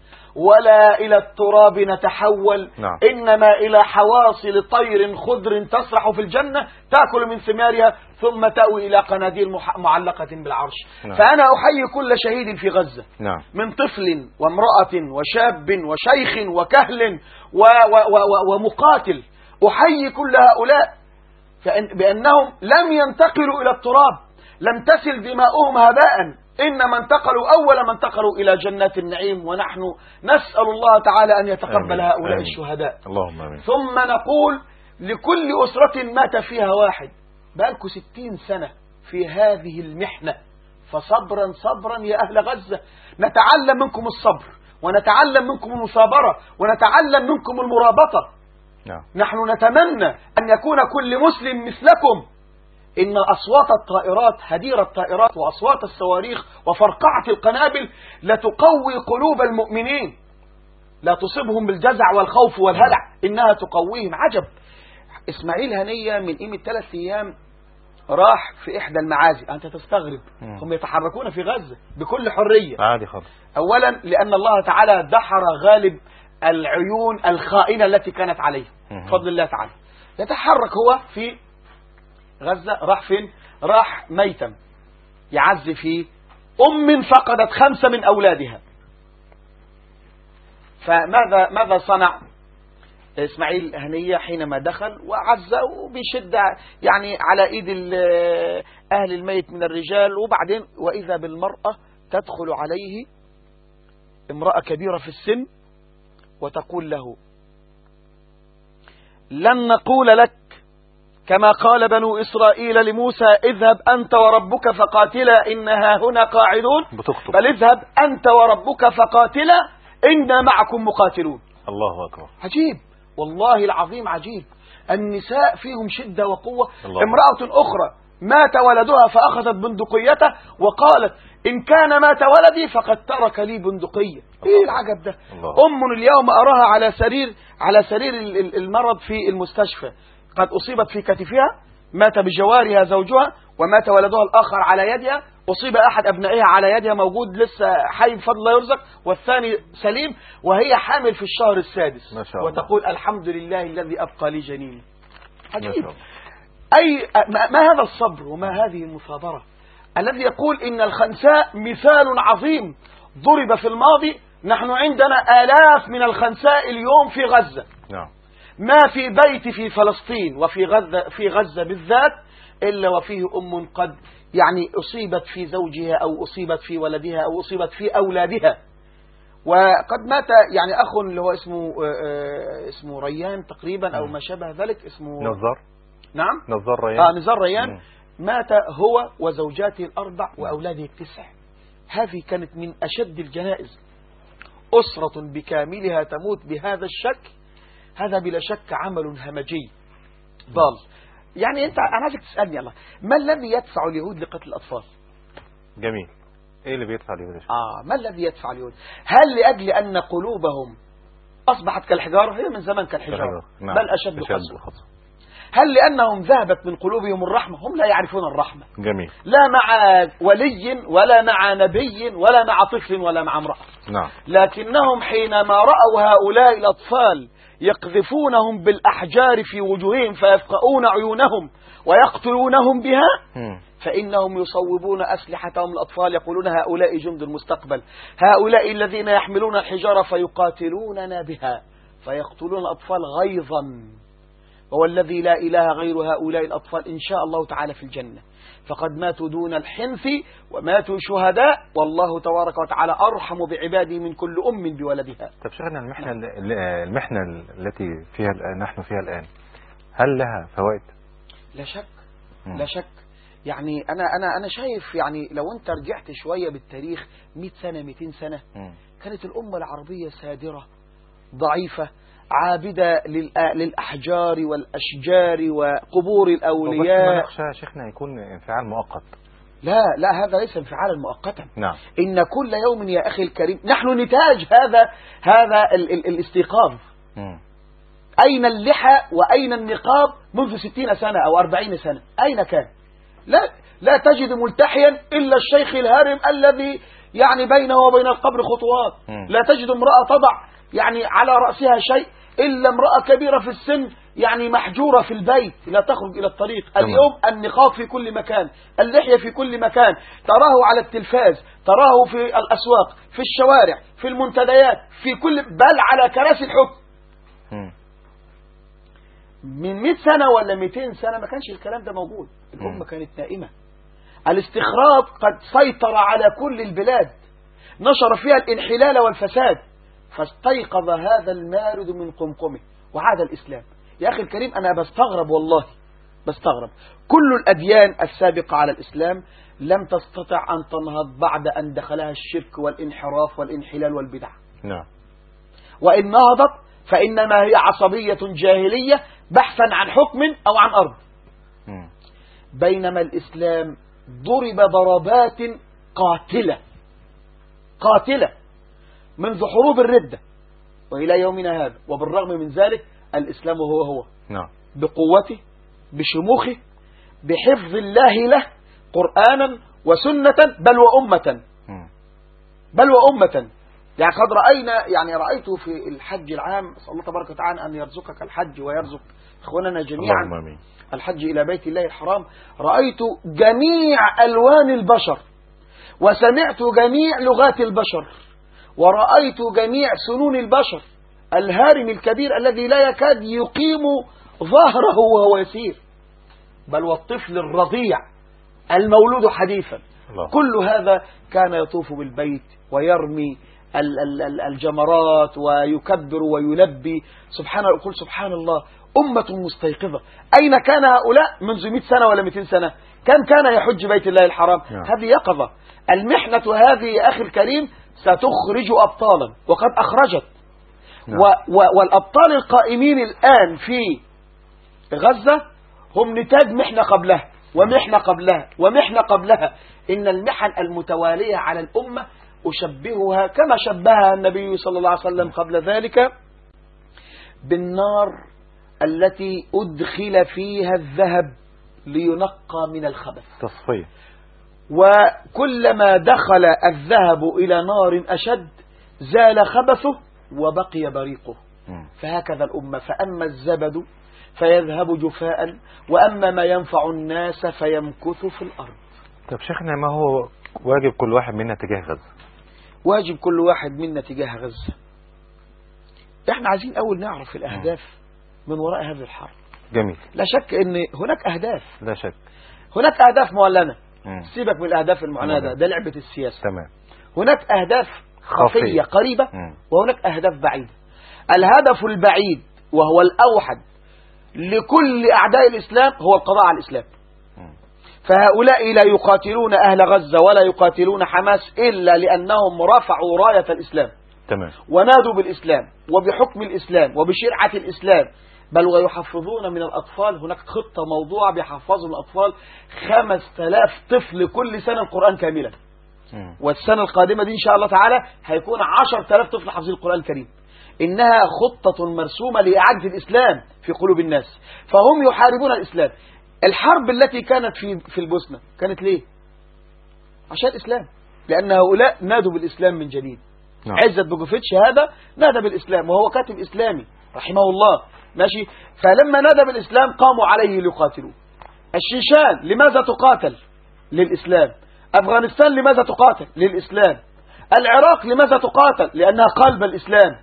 ولا إلى التراب نتحول. نعم. إنما إلى حواصل طير خضر تسرح في الجنة تأكل من ثمارها ثم تأوي إلى قناديل معلقة بالعرش. نعم. فأنا أحيي كل شهيد في غزة. نعم. من طفل وامرأة وشاب وشيخ وكهل و و و ومقاتل، أحيي كل هؤلاء بأنهم لم ينتقلوا إلى التراب، لم تسل دماؤهم هباء، إنما انتقلوا أول ما انتقلوا إلى جنات النعيم، ونحن نسأل الله تعالى أن يتقبل آمين. هؤلاء آمين. الشهداء. اللهم آمين. ثم نقول لكل أسرة مات فيها واحد، بقالكم ستين سنة في هذه المحنة، فصبرا صبرا يا أهل غزة، نتعلم منكم الصبر ونتعلم منكم المصابرة ونتعلم منكم المرابطة. نعم. نحن نتمنى أن يكون كل مسلم مثلكم. إن أصوات الطائرات هدير الطائرات وأصوات الصواريخ وفرقعة القنابل لتقوي قلوب المؤمنين، لا تصيبهم بالجزع والخوف والهلع، إنها تقويهم. عجب، إسماعيل هنية من قيمة ثلاث أيام راح في إحدى المعازي، أنت تستغرب هم يتحركون في غزة بكل حرية عادي خالص. أولا لأن الله تعالى دحر غالب العيون الخائنة التي كانت عليه بفضل الله تعالى. يتحرك هو في غزة، راح فين؟ راح ميتم، يعزي في أم فقدت خمسة من أولادها. فماذا ماذا صنع إسماعيل هنية حينما دخل وعزه بشدة يعني على إيد أهل الميت من الرجال، وبعدين وإذا بالمرأة تدخل عليه امرأة كبيرة في السن وتقول له: لن نقول لك كما قال بنو إسرائيل لموسى اذهب أنت وربك فقاتلا إنها هنا قاعدون، بل اذهب أنت وربك فقاتلا إنا معكم مقاتلون. الله أكبر. عجيب والله العظيم، عجيب. النساء فيهم شدة وقوة. امرأة أخرى مات ولدها فأخذت بندقيته وقالت: إن كان مات ولدي فقد ترك لي بندقية. إيه العجب ده؟ الله. أم اليوم أراها على سرير على سرير المرض في المستشفى، قد أصيبت في كتفها، مات بجوارها زوجها، ومات ولدها الآخر على يدها، أصيب أحد أبنائها على يدها موجود لسه حي بفضل الله يرزق، والثاني سليم، وهي حامل في الشهر السادس، ما شاء الله. وتقول: الحمد لله الذي أبقى لي جنين. عجيب. أي ما هذا الصبر وما هذه المثابرة الذي يقول إن الخنساء مثال عظيم ضرب في الماضي. نحن عندنا آلاف من الخنساء اليوم في غزة. نعم. ما في بيت في فلسطين وفي غزة في غزة بالذات إلا وفيه أم قد يعني أصيبت في زوجها أو أصيبت في ولدها أو أصيبت في أولادها. وقد مات يعني أخ اللي هو اسمه اسمه ريان تقريبا أو ما شابه ذلك، اسمه نزار. نعم نزار ريان. آه نزار ريان. مم. مات هو وزوجاته الأربع وأولاده التسع. هذه كانت من أشد الجنائز. أسرة بكاملها تموت بهذا الشكل، هذا بلا شك عمل همجي ضال. يعني أنت أنا عايزك تسألني الله، ما الذي يدفع اليهود لقتل الأطفال؟ جميل. إيه اللي بيدفع اليهود؟ آه ما الذي يدفع اليهود؟ هل لأجل أن قلوبهم أصبحت كالحجارة؟ هي من زمن كالحجارة، نعم. بل أشد قسوة. هل لأنهم ذهبت من قلوبهم الرحمة؟ هم لا يعرفون الرحمة. جميل. لا مع ولي ولا مع نبي ولا مع طفل ولا مع امرأة. نعم. لكنهم حينما رأوا هؤلاء الأطفال يقذفونهم بالأحجار في وجوههم فيفقؤون عيونهم ويقتلونهم بها، م. فإنهم يصوبون أسلحتهم الأطفال، يقولون: هؤلاء جند المستقبل، هؤلاء الذين يحملون الحجارة فيقاتلوننا بها، فيقتلون الأطفال غيظا. هو الذي لا إله غير هؤلاء الأطفال إن شاء الله تعالى في الجنة، فقد ماتوا دون الحنث وماتوا شهداء، والله تبارك وتعالى أرحم بعباده من كل أم بولدها. طب شيخنا، المحنة المحنة التي فيها الآن نحن فيها الآن هل لها فوائد؟ لا شك م. لا شك. يعني أنا أنا أنا شايف، يعني لو أنت رجعت شوية بالتاريخ مئة سنة مئتين سنة، م. كانت الأمة العربية سادرة ضعيفة عابدة للأحجار والأشجار وقبور الأولياء. بس ما نخشى شيخنا يكون انفعال مؤقت. لا لا هذا ليس انفعالا مؤقتا. نعم. إن كل يوم يا أخي الكريم نحن نتاج هذا هذا ال ال الاستيقاظ. م. أين اللحى وأين النقاب منذ ستين سنة أو أربعين سنة؟ أين كان؟ لا لا تجد ملتحيا إلا الشيخ الهارم الذي يعني بينه وبين القبر خطوات. م. لا تجد امرأة تضع يعني على رأسها شيء إلا امرأة كبيرة في السن يعني محجورة في البيت لا تخرج إلى الطريق. تمام. اليوم النقاب في كل مكان، اللحية في كل مكان، تراه على التلفاز، تراه في الأسواق، في الشوارع، في المنتديات، في كل، بل على كراسي الحكم. م. من مئة سنة ولا مئتين سنة ما كانش الكلام ده موجود. الأمة كانت نائمة. الاستخراج قد سيطر على كل البلاد، نشر فيها الانحلال والفساد، فاستيقظ هذا المارد من قمقمه وعاد الإسلام. يا أخي الكريم أنا بستغرب والله بستغرب، كل الأديان السابقة على الإسلام لم تستطع أن تنهض بعد أن دخلها الشرك والانحراف والانحلال والبدع. نعم. وإن نهضت فإنما هي عصبية جاهلية بحثا عن حكم أو عن أرض. م. بينما الإسلام ضرب ضربات قاتلة قاتلة منذ حروب الردة وإلى يومنا هذا، وبالرغم من ذلك الإسلام هو هو. نعم. بقوته، بشموخه، بحفظ الله له قرآنا وسنة، بل وأمة م. بل وأمة يعني قد رأينا، يعني رأيت في الحج العام، أسأل الله تبارك وتعالى أن يرزقك الحج ويرزق إخواننا جميعا اللهم آمين. الحج إلى بيت الله الحرام. رأيت جميع ألوان البشر، وسمعت جميع لغات البشر، ورأيت جميع سنون البشر. الهارم الكبير الذي لا يكاد يقيم ظهره وهو يسير، بل والطفل الرضيع المولود حديثا، الله. كل هذا كان يطوف بالبيت ويرمي الجمرات ويكبر ويلبي. سبحان الله، قل سبحان الله، أمة مستيقظة. أين كان هؤلاء منذ مئة سنة ولا مئتين سنة؟ كم كان يحج بيت الله الحرام؟ نعم. هذه يقظة. المحنة هذه يا أخي الكريم ستخرج أبطالا، وقد أخرجت. نعم. و و والأبطال القائمين الآن في غزة هم نتاج محنة قبلها ومحنة قبلها ومحنة قبلها. إن المحن المتوالية على الأمة أشبهها كما شبهها النبي صلى الله عليه وسلم قبل ذلك بالنار التي أدخل فيها الذهب لينقى من الخبث. تصفية. وكلما دخل الذهب إلى نار أشد زال خبثه وبقي بريقه. مم. فهكذا الأمة، فأما الزبد فيذهب جفاء، وأما ما ينفع الناس فيمكث في الأرض. طب شيخنا، ما هو واجب كل واحد منا تجاه غزة؟ واجب كل واحد منا تجاه غزة، احنا عايزين أول نعرف الأهداف من وراء هذه الحرب. جميل. لا شك ان هناك أهداف، لا شك. هناك أهداف معلنة. مم. سيبك من الأهداف المعنادة، ده لعبة السياسة. تمام. هناك أهداف خفية, خفية. قريبة، مم. وهناك أهداف بعيدة. الهدف البعيد وهو الأوحد لكل أعداء الإسلام هو القضاء على الإسلام. مم. فهؤلاء لا يقاتلون أهل غزة ولا يقاتلون حماس إلا لأنهم رفعوا راية الإسلام، تمام. ونادوا بالإسلام وبحكم الإسلام وبشرعة الإسلام، بل ويحفظون من الأطفال. هناك خطة موضوعة بيحفظوا الأطفال خمس تلاف طفل كل سنة القرآن كاملا. مم. والسنة القادمة دي إن شاء الله تعالى هيكون عشر تلاف طفل حافظين القرآن الكريم. إنها خطة مرسومة لإعادة الإسلام في قلوب الناس، فهم يحاربون الإسلام. الحرب التي كانت في في البوسنة كانت ليه؟ عشان الإسلام، لأن هؤلاء نادوا بالإسلام من جديد. نعم. عزت بوجوفيتش هذا نادى بالإسلام، وهو كاتب إسلامي رحمه الله، ماشي. فلما نادى بالإسلام قاموا عليه ليقاتلوا. الشيشان لماذا تقاتل؟ للإسلام. أفغانستان لماذا تقاتل؟ للإسلام. العراق لماذا تقاتل؟ لأنها قلب الإسلام.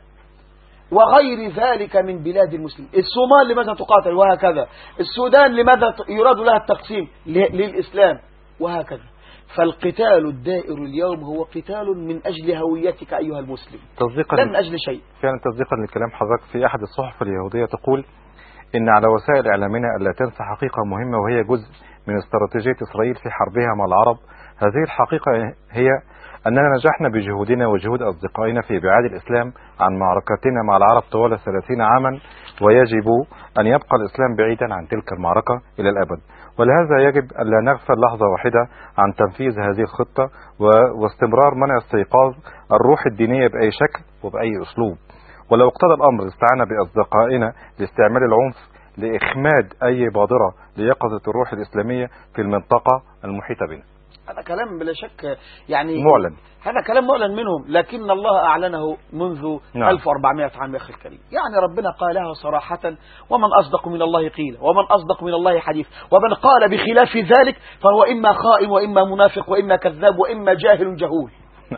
وغير ذلك من بلاد المسلمين. الصومال لماذا تقاتل؟ وهكذا. السودان لماذا يراد لها التقسيم؟ للإسلام، وهكذا. فالقتال الدائر اليوم هو قتال من أجل هويتك أيها المسلم، تصديقا لا من أجل شيء. فعلا تصديقا لكلام حضرتك، في أحد الصحف اليهودية تقول إن على وسائل إعلامنا ألا تنسى حقيقة مهمة، وهي جزء من استراتيجية إسرائيل في حربها مع العرب. هذه الحقيقة هي أننا نجحنا بجهودنا وجهود أصدقائنا في إبعاد الإسلام عن معركتنا مع العرب طوال ثلاثين عاما، ويجب أن يبقى الإسلام بعيدا عن تلك المعركة إلى الأبد. ولهذا يجب ألا نغفل لحظة واحدة عن تنفيذ هذه الخطة واستمرار منع استيقاظ الروح الدينية بأي شكل وبأي أسلوب. ولو اقتضى الأمر استعان بأصدقائنا لاستعمال العنف لإخماد أي بادرة ليقظة الروح الإسلامية في المنطقة المحيطة بنا. هذا كلام بلا شك يعني معلن، هذا كلام معلن منهم، لكن الله أعلنه منذ نعم. ألف وأربعمائة عام يا أخي الكريم. يعني ربنا قالها صراحة: ومن أصدق من الله قيلا ومن أصدق من الله حديث. ومن قال بخلاف ذلك فهو إما خائن وإما منافق وإما كذاب وإما جاهل جهول.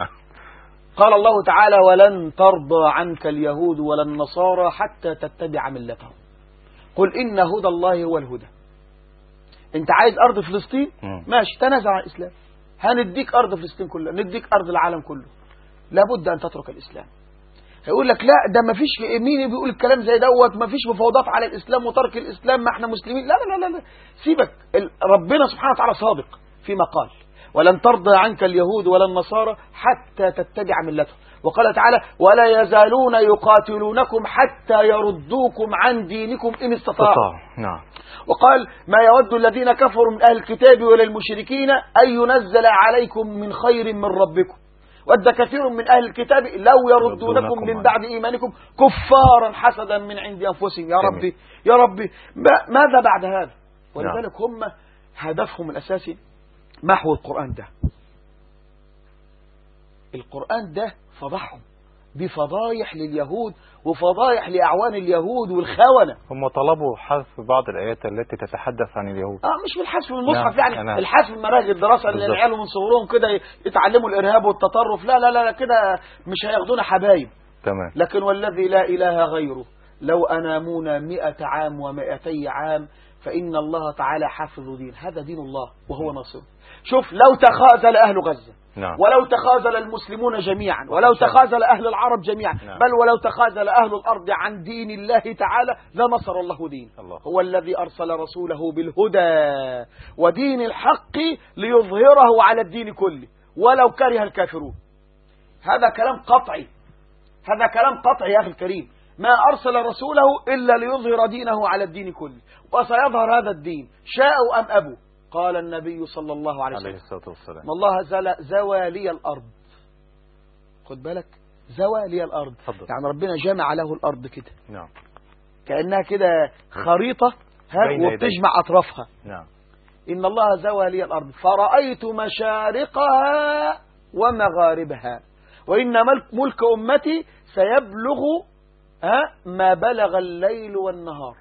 قال الله تعالى: ولن ترضى عنك اليهود ولا النصارى حتى تتبع ملتهم قل إن هدى الله هو الهدى. انت عايز أرض فلسطين؟ مم. ماشي، تنازع عن الإسلام، هنديك أرض فلسطين كلها، نديك أرض العالم كله، لابد أن تترك الإسلام. هيقول لك لا ده ما فيش، مين بيقول الكلام زي دوت؟ ما فيش مفاوضات على الإسلام وترك الإسلام، ما احنا مسلمين. لا لا لا لا، سيبك. ربنا سبحانه وتعالى صادق فيما قال: ولن ترضى عنك اليهود ولا النصارى حتى تتبع ملتهم. وقال تعالى: ولا يزالون يقاتلونكم حتى يردوكم عن دينكم إن استطاعوا. نعم. وقال: ما يود الذين كفروا من أهل الكتاب ولا المشركين أن ينزل عليكم من خير من ربكم ود كثير من أهل الكتاب لو يردونكم من بعد إيمانكم كفارا حسدا من عند أنفسهم. يا ربي يا ربي ماذا بعد هذا؟ ولذلك هم هدفهم الأساسي محو القرآن ده. القرآن ده فضحهم بفضايح لليهود وفضايح لأعوان اليهود والخونة. هم طلبوا حذف بعض الآيات التي تتحدث عن اليهود. اه مش بالحذف من المصحف، نعم. يعني نعم. الحذف من مناهج الدراسة اللي العيال من صغرهم كده يتعلموا الإرهاب والتطرف، لا لا لا, لا كده مش هياخدونا حبايب. تمام. لكن والذي لا إله غيره لو أنامونا مئة عام ومئتي عام فإن الله تعالى حافظ دين، هذا دين الله وهو ناصر. شوف لو تخاذل أهل غزة، نعم. ولو تخاذل المسلمون جميعا، ولو تخاذل أهل العرب جميعا، نعم. بل ولو تخاذل أهل الأرض عن دين الله تعالى لنصر الله دين. الله. هو الذي أرسل رسوله بالهدى ودين الحق ليظهره على الدين كله ولو كره الكافرون. هذا كلام قطعي، هذا كلام قطعي يا أخي الكريم. ما أرسل رسوله إلا ليظهر دينه على الدين كله، وسيظهر هذا الدين شاءوا أم أبوا. قال النبي صلى الله عليه وسلم عليه الصلاة والسلام الله زل زوالي الأرض. خد بالك، زوالي الأرض فضل. يعني ربنا جمع له الأرض كده، نعم، كأنها كده خريطة وبتجمع أطرافها. نعم. إن الله زوالي الأرض فرأيت مشارقها ومغاربها وإن ملك, ملك أمتي سيبلغ ما بلغ الليل والنهار،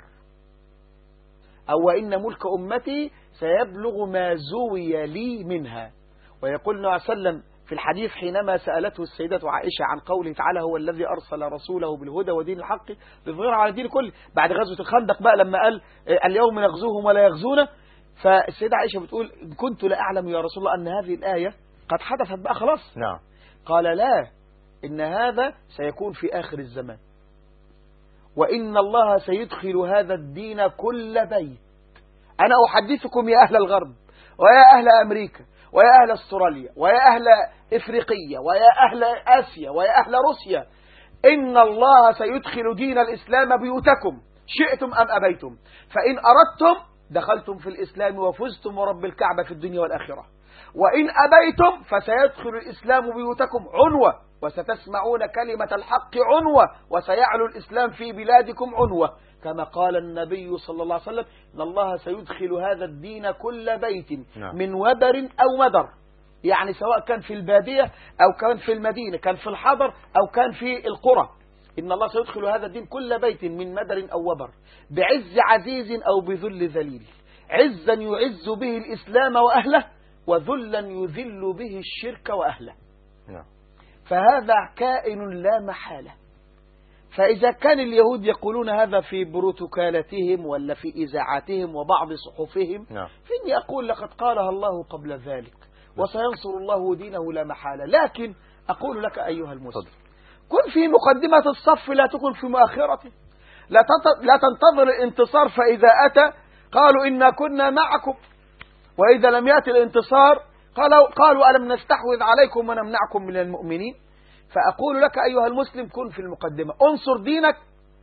أو وإن ملك أمتي سيبلغ ما زوي لي منها. ويقول النبي صلى الله عليه وسلم في الحديث حينما سألته السيدة عائشة عن قوله تعالى هو الذي أرسل رسوله بالهدى ودين الحق ليظهره على الدين كله، بعد غزوة الخندق بقى لما قال اليوم نغزوهم ولا يغزونا، فالسيدة عائشة بتقول كنت لا أعلم يا رسول الله أن هذه الآية قد حدثت بقى خلاص. نعم. قال لا، إن هذا سيكون في آخر الزمان، وإن الله سيدخل هذا الدين كل بيت. أنا أحدثكم يا أهل الغرب ويا أهل أمريكا ويا أهل استراليا ويا أهل إفريقيا ويا أهل آسيا ويا أهل روسيا، إن الله سيدخل دين الإسلام بيوتكم شئتم أم أبيتم، فإن أردتم دخلتم في الإسلام وفزتم ورب الكعبة في الدنيا والآخرة، وإن أبيتم فسيدخل الإسلام بيوتكم عنوة وستسمعون كلمة الحق عنوة وسيعلو الإسلام في بلادكم عنوة، كما قال النبي صلى الله عليه وسلم إن الله سيدخل هذا الدين كل بيت من وبر أو مدر، يعني سواء كان في البادية أو كان في المدينة، كان في الحضر أو كان في القرى، إن الله سيدخل هذا الدين كل بيت من مدر أو وبر بعز عزيز أو بذل ذليل، عزا يعز به الإسلام وأهله وذلا يذل به الشرك وأهله. فهذا كائن لا محالة. فإذا كان اليهود يقولون هذا في بروتوكالاتهم ولا في إذاعاتهم وبعض صحفهم، فإني أقول لقد قالها الله قبل ذلك وسينصر الله دينه لا محالة. لكن أقول لك أيها المسلم كن في مقدمة الصف لا تكن في مؤخرته، لا تنتظر الانتصار فإذا أتى قالوا إنا كنا معكم، وإذا لم يأتي الانتصار قالوا, قالوا ألم نستحوذ عليكم ونمنعكم من المؤمنين. فأقول لك أيها المسلم كن في المقدمة، انصر دينك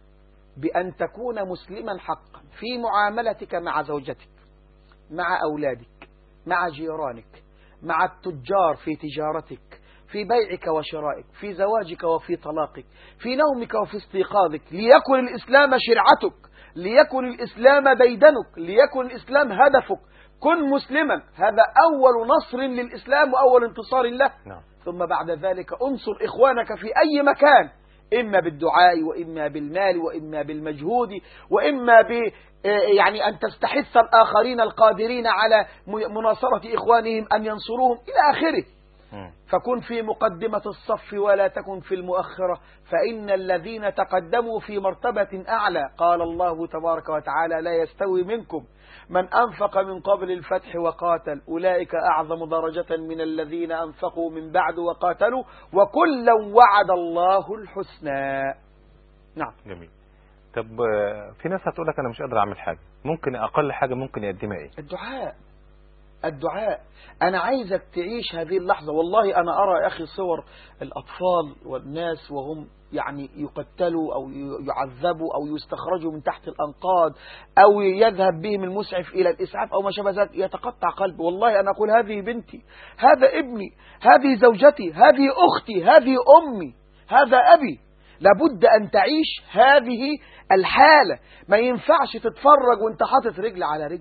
بأن تكون مسلما حقا في معاملتك مع زوجتك، مع أولادك، مع جيرانك، مع التجار في تجارتك، في بيعك وشرائك، في زواجك وفي طلاقك، في نومك وفي استيقاظك، ليكن الإسلام شرعتك، ليكن الإسلام ديدنك، ليكن الإسلام هدفك. كن مسلما، هذا أول نصر للإسلام وأول انتصار له. نعم. ثم بعد ذلك انصر إخوانك في أي مكان، إما بالدعاء وإما بالمال وإما بالمجهود وإما ب يعني أن تستحث الآخرين القادرين على مناصرة إخوانهم أن ينصروهم إلى آخره. فكن في مقدمة الصف ولا تكن في المؤخرة، فإن الذين تقدموا في مرتبة أعلى قال الله تبارك وتعالى لا يستوي منكم من أنفق من قبل الفتح وقاتل أولئك أعظم درجة من الذين أنفقوا من بعد وقاتلوا وكلا وعد الله الحسنى. نعم. جميل. طب في ناس هتقول لك أنا مش قادر أعمل حاجة، ممكن أقل حاجة ممكن يقدمها إيه؟ الدعاء. الدعاء. أنا عايزك تعيش هذه اللحظة. والله أنا أرى يا أخي صور الأطفال والناس وهم يعني يقتلوا أو يعذبوا أو يستخرجوا من تحت الأنقاض أو يذهب بهم المسعف إلى الإسعاف أو ما شابه ذلك، يتقطع قلبي. والله أنا أقول هذه بنتي، هذا ابني، هذه زوجتي، هذه أختي، هذه أمي، هذا أبي. لابد أن تعيش هذه الحالة. ما ينفعش تتفرج وانت حاطط رجل على رجل،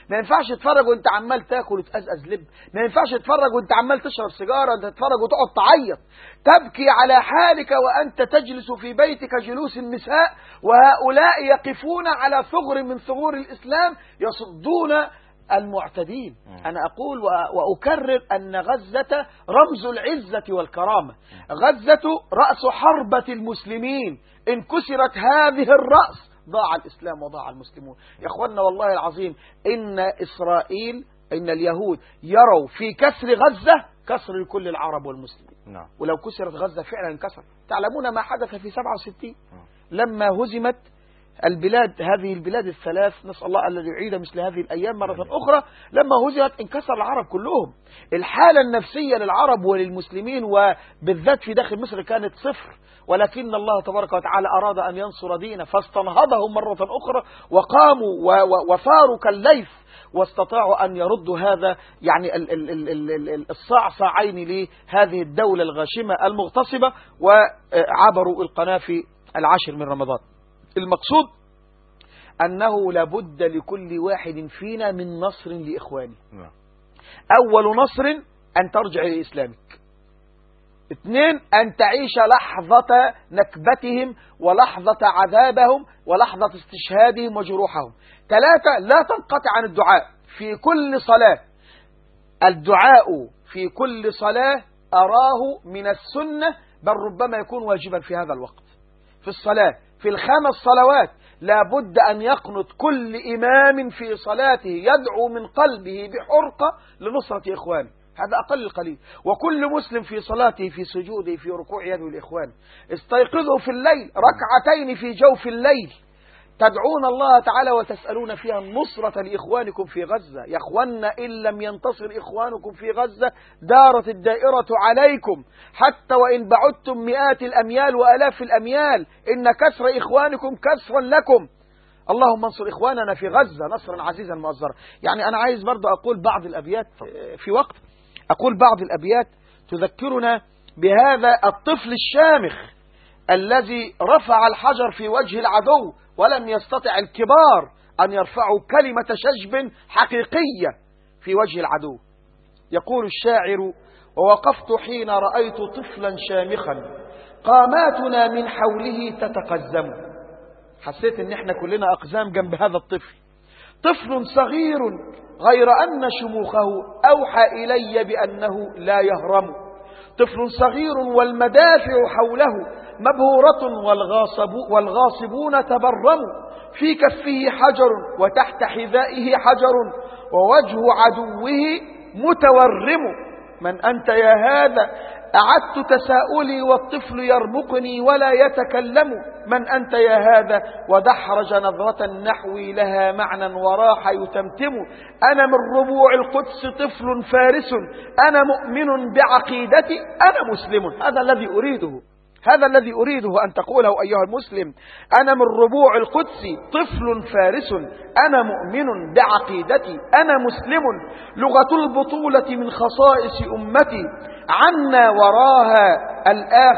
ما ينفعش تتفرج وانت عمال تاكل وتقزقز لب، ما ينفعش تتفرج وانت عمال تشرب سيجاره، انت تتفرج وتقعد تعيط، تبكي على حالك وانت تجلس في بيتك جلوس النساء، وهؤلاء يقفون على ثغر من ثغور الاسلام يصدون المعتدين. أنا أقول وأكرر أن غزة رمز العزة والكرامة، غزة رأس حربة المسلمين، إن كسرت هذه الرأس ضاع الإسلام وضاع المسلمون. يا أخوانا والله العظيم إن إسرائيل إن اليهود يروا في كسر غزة كسر لكل العرب والمسلمين. نعم. ولو كسرت غزة فعلا انكسر. تعلمون ما حدث في سبعة وستين لما هزمت البلاد، هذه البلاد الثلاث، نسأل الله أن يعيد مثل هذه الأيام مرة أخرى. لما هزمت انكسر العرب كلهم. الحالة النفسية للعرب وللمسلمين وبالذات في داخل مصر كانت صفر، ولكن الله تبارك وتعالى أراد أن ينصر دينه فاستنهضهم مرة أخرى وقاموا وثاروا كالليث واستطاعوا أن يردوا هذا يعني الصعصعين لهذه الدولة الغاشمة المغتصبة، وعبروا القناة في العاشر من رمضان. المقصود أنه لابد لكل واحد فينا من نصر لإخوانه. أول نصر أن ترجع لإسلامك. اثنين، أن تعيش لحظة نكبتهم ولحظة عذابهم ولحظة استشهادهم وجروحهم. ثلاثة، لا تنقطع عن الدعاء في كل صلاة. الدعاء في كل صلاة أراه من السنة، بل ربما يكون واجبا في هذا الوقت. في الصلاة في الخمس صلوات لابد أن يقنط كل إمام في صلاته يدعو من قلبه بحرقة لنصرة إخوانه، هذا أقل القليل. وكل مسلم في صلاته في سجوده في ركوع يده الإخوان. استيقظوا في الليل ركعتين في جوف الليل تدعون الله تعالى وتسألون فيها النصرة لإخوانكم في غزة. يا أخوانا إن لم ينتصر إخوانكم في غزة دارت الدائرة عليكم، حتى وإن بعدتم مئات الأميال وألاف الأميال إن كسر إخوانكم كسرا لكم. اللهم انصر إخواننا في غزة نصرا عزيزا مؤزرا. يعني أنا عايز برضو أقول بعض الأبيات في وقت، أقول بعض الأبيات تذكرنا بهذا الطفل الشامخ الذي رفع الحجر في وجه العدو ولم يستطع الكبار أن يرفعوا كلمة شجب حقيقية في وجه العدو. يقول الشاعر: ووقفت حين رأيت طفلا شامخا قاماتنا من حوله تتقزم. حسيت ان احنا كلنا أقزام جنب هذا الطفل، طفل صغير غير أن شموخه أوحى إلي بأنه لا يهرم. طفل صغير والمدافع حوله مبهورة والغاصب والغاصبون تبرموا. في كفه حجر وتحت حذائه حجر ووجه عدوه متورم. من أنت يا هذا؟ أعدت تساؤلي والطفل يرمقني ولا يتكلم. من أنت يا هذا؟ ودحرج نظرة نحوي لها معنى وراح يتمتم. أنا من ربوع القدس طفل فارس، أنا مؤمن بعقيدتي، أنا مسلم. هذا الذي أريده، هذا الذي أريده أن تقوله أيها المسلم. أنا من ربوع القدس طفل فارس، أنا مؤمن بعقيدتي، أنا مسلم. لغة البطولة من خصائص أمتي عنا وراها الآخ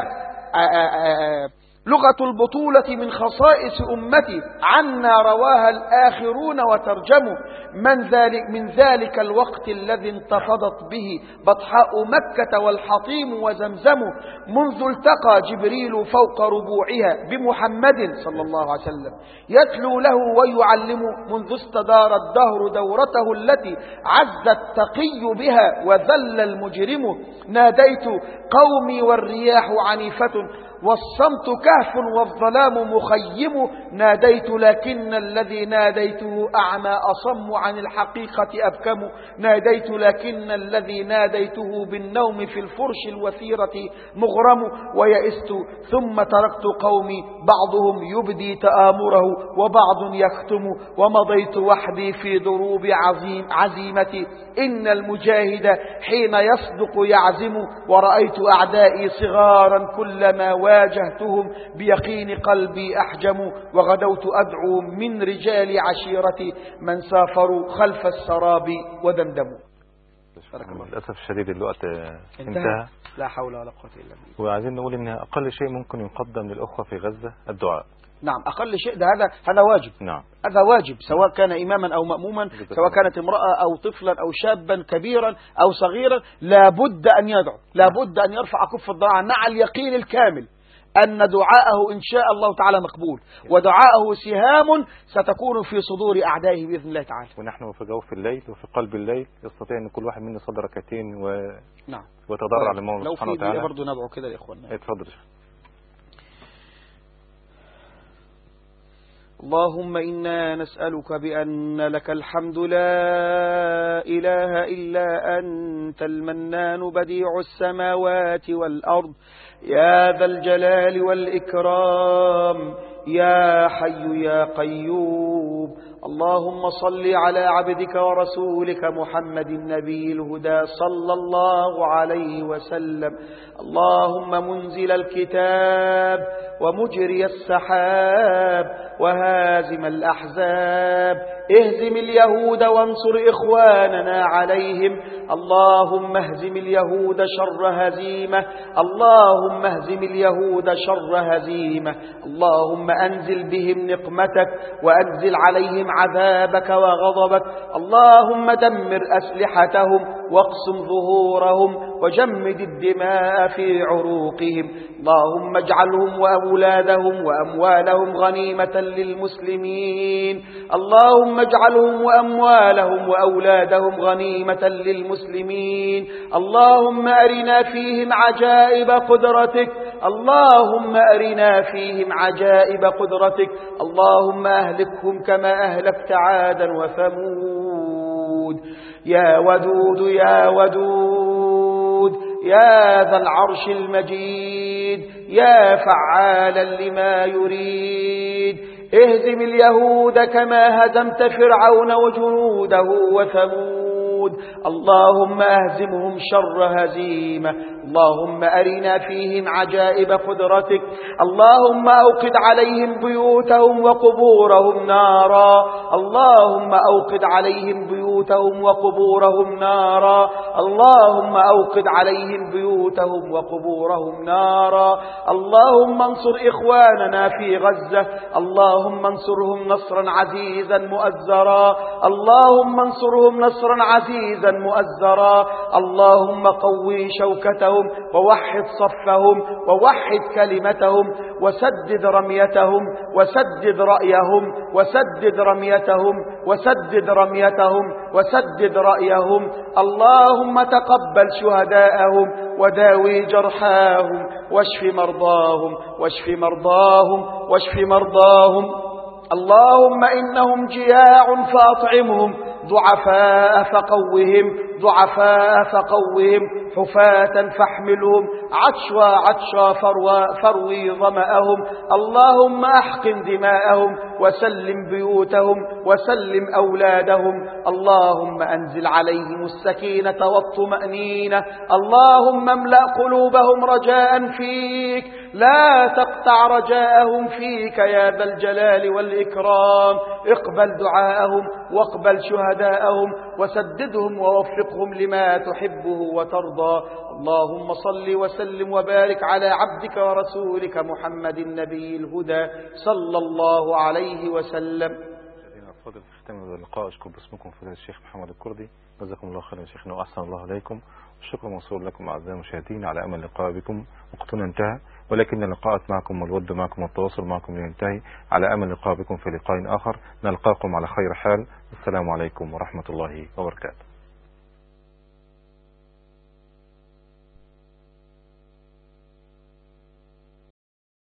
لغة البطولة من خصائص أمتي عنا رواها الآخرون وترجموا. من ذلك من ذلك الوقت الذي انتفضت به بطحاء مكة والحطيم وزمزم، منذ التقى جبريل فوق ربوعها بمحمد صلى الله عليه وسلم يتلو له ويعلم. منذ استدار الدهر دورته التي عز التقي بها وذل المجرم. ناديت قومي والرياح عنيفة والصمت كهف والظلام مخيم. ناديت لكن الذي ناديته أعمى أصم عن الحقيقة أبكم. ناديت لكن الذي ناديته بالنوم في الفرش الوثيرة مغرم. ويئست ثم تركت قومي بعضهم يبدي تآمره وبعض يكتم. ومضيت وحدي في دروب عزيم عزيمتي. إن المجاهد حين يصدق يعزم. ورأيت أعدائي صغارا كلما واجهتهم بيقين قلبي أحجم. وغدوت أدعو من رجال عشيرتي من سافروا خلف السراب ودندموا. للأسف الشديد الوقت انتهى. لا حول ولا قوة إلا بالله. وعايزين نقول إن أقل شيء ممكن يقدم للأخوة في غزة الدعاء. نعم أقل شيء ده هذا هذا واجب. نعم. هذا واجب سواء كان إماما أو مأموما، سواء كانت امرأة أو طفلا أو شابا كبيرا أو صغيرا، لابد أن يدعو، لابد أن يرفع كف الضراعة مع اليقين الكامل أن دعاءه إن شاء الله تعالى مقبول، ودعاءه سهام ستكون في صدور أعدائه بإذن الله تعالى. ونحن في جوف الليل وفي قلب الليل يستطيع أن كل واحد منا يصلي ركعتين و... نعم. وتضرع لله سبحانه وتعالى. لو في برضه ندعو كده لإخواننا. اتفضل. اللهم إنا نسألك بأن لك الحمد لا إله إلا أنت المنان بديع السماوات والأرض يا ذا الجلال والإكرام يا حي يا قيوم. اللهم صل على عبدك ورسولك محمد النبي الهدى صلى الله عليه وسلم. اللهم منزل الكتاب ومجري السحاب وهازم الأحزاب اهزم اليهود وانصر إخواننا عليهم. اللهم اهزم اليهود شر هزيمة، اللهم اهزم اليهود شر هزيمة. اللهم أنزل بهم نقمتك وأنزل عليهم عذابك وغضبك. اللهم دمر أسلحتهم واقسم ظهورهم وجمد الدماء في عروقهم. اللهم اجعلهم وأولادهم وأموالهم غنيمة للمسلمين. اللهم اجعلهم وأموالهم وأولادهم غنيمة للمسلمين. اللهم أرنا فيهم عجائب قدرتك، اللهم أرنا فيهم عجائب قدرتك. اللهم أهلكهم كما أهلكت عادا وثمود. يا ودود يا ودود يا ذا العرش المجيد يا فعالا لما يريد اهزم اليهود كما هزمت فرعون وجنوده وثمود. اللهم أهزمهم شر هزيمة. اللهم أرنا فيهم عجائب قدرتك. اللهم أوقد عليهم بيوتهم وقبورهم نارا. اللهم أوقد عليهم بيوتهم وقبورهم نارا. اللهم أوقد عليهم بيوتهم وقبورهم نارا. اللهم انصر إخواننا في غزة. اللهم انصرهم نصرا عزيزا مؤزرا. اللهم انصرهم نصرا عزيزا مؤزرا. اللهم قوي شوكتهم ووحد صفهم ووحد كلمتهم وسدد رميتهم وسدد رأيهم وسدد رميتهم وسدد رميتهم وسدد رأيهم. اللهم تقبل شهداءهم وداوي جرحاهم واشف مرضاهم واشف مرضاهم واشف مرضاهم. اللهم إنهم جياع فأطعمهم، ضعفاء فقوهم ضعفاء فقوهم، حفاة فاحملهم، عطشا عطشا فروى فروي ظمأهم. اللهم أحقن دماءهم وسلم بيوتهم وسلم أولادهم. اللهم أنزل عليهم السكينة والطمأنينة. اللهم املأ قلوبهم رجاء فيك، لا تقطع رجاءهم فيك يا ذا الجلال والإكرام. اقبل دعاءهم واقبل شهداءهم وسددهم ووفقهم لما تحبه وترضى. اللهم صل وسلم وبارك على عبدك ورسولك محمد النبي الهدى صلى الله عليه وسلم. أفضل في ختام هذا اللقاء أشكر باسمكم فضيلة الشيخ محمد الكردي، جزاكم الله خيرا شيخنا وأحسن الله عليكم. الشكر موصول لكم أعزائي المشاهدين على أمل اللقاء بكم. وقتنا انتهى، ولكن اللقاءات معكم والود معكم والتواصل معكم ينتهي. على أمل اللقاء بكم في لقاء آخر، نلقاكم على خير حال. السلام عليكم ورحمة الله وبركاته.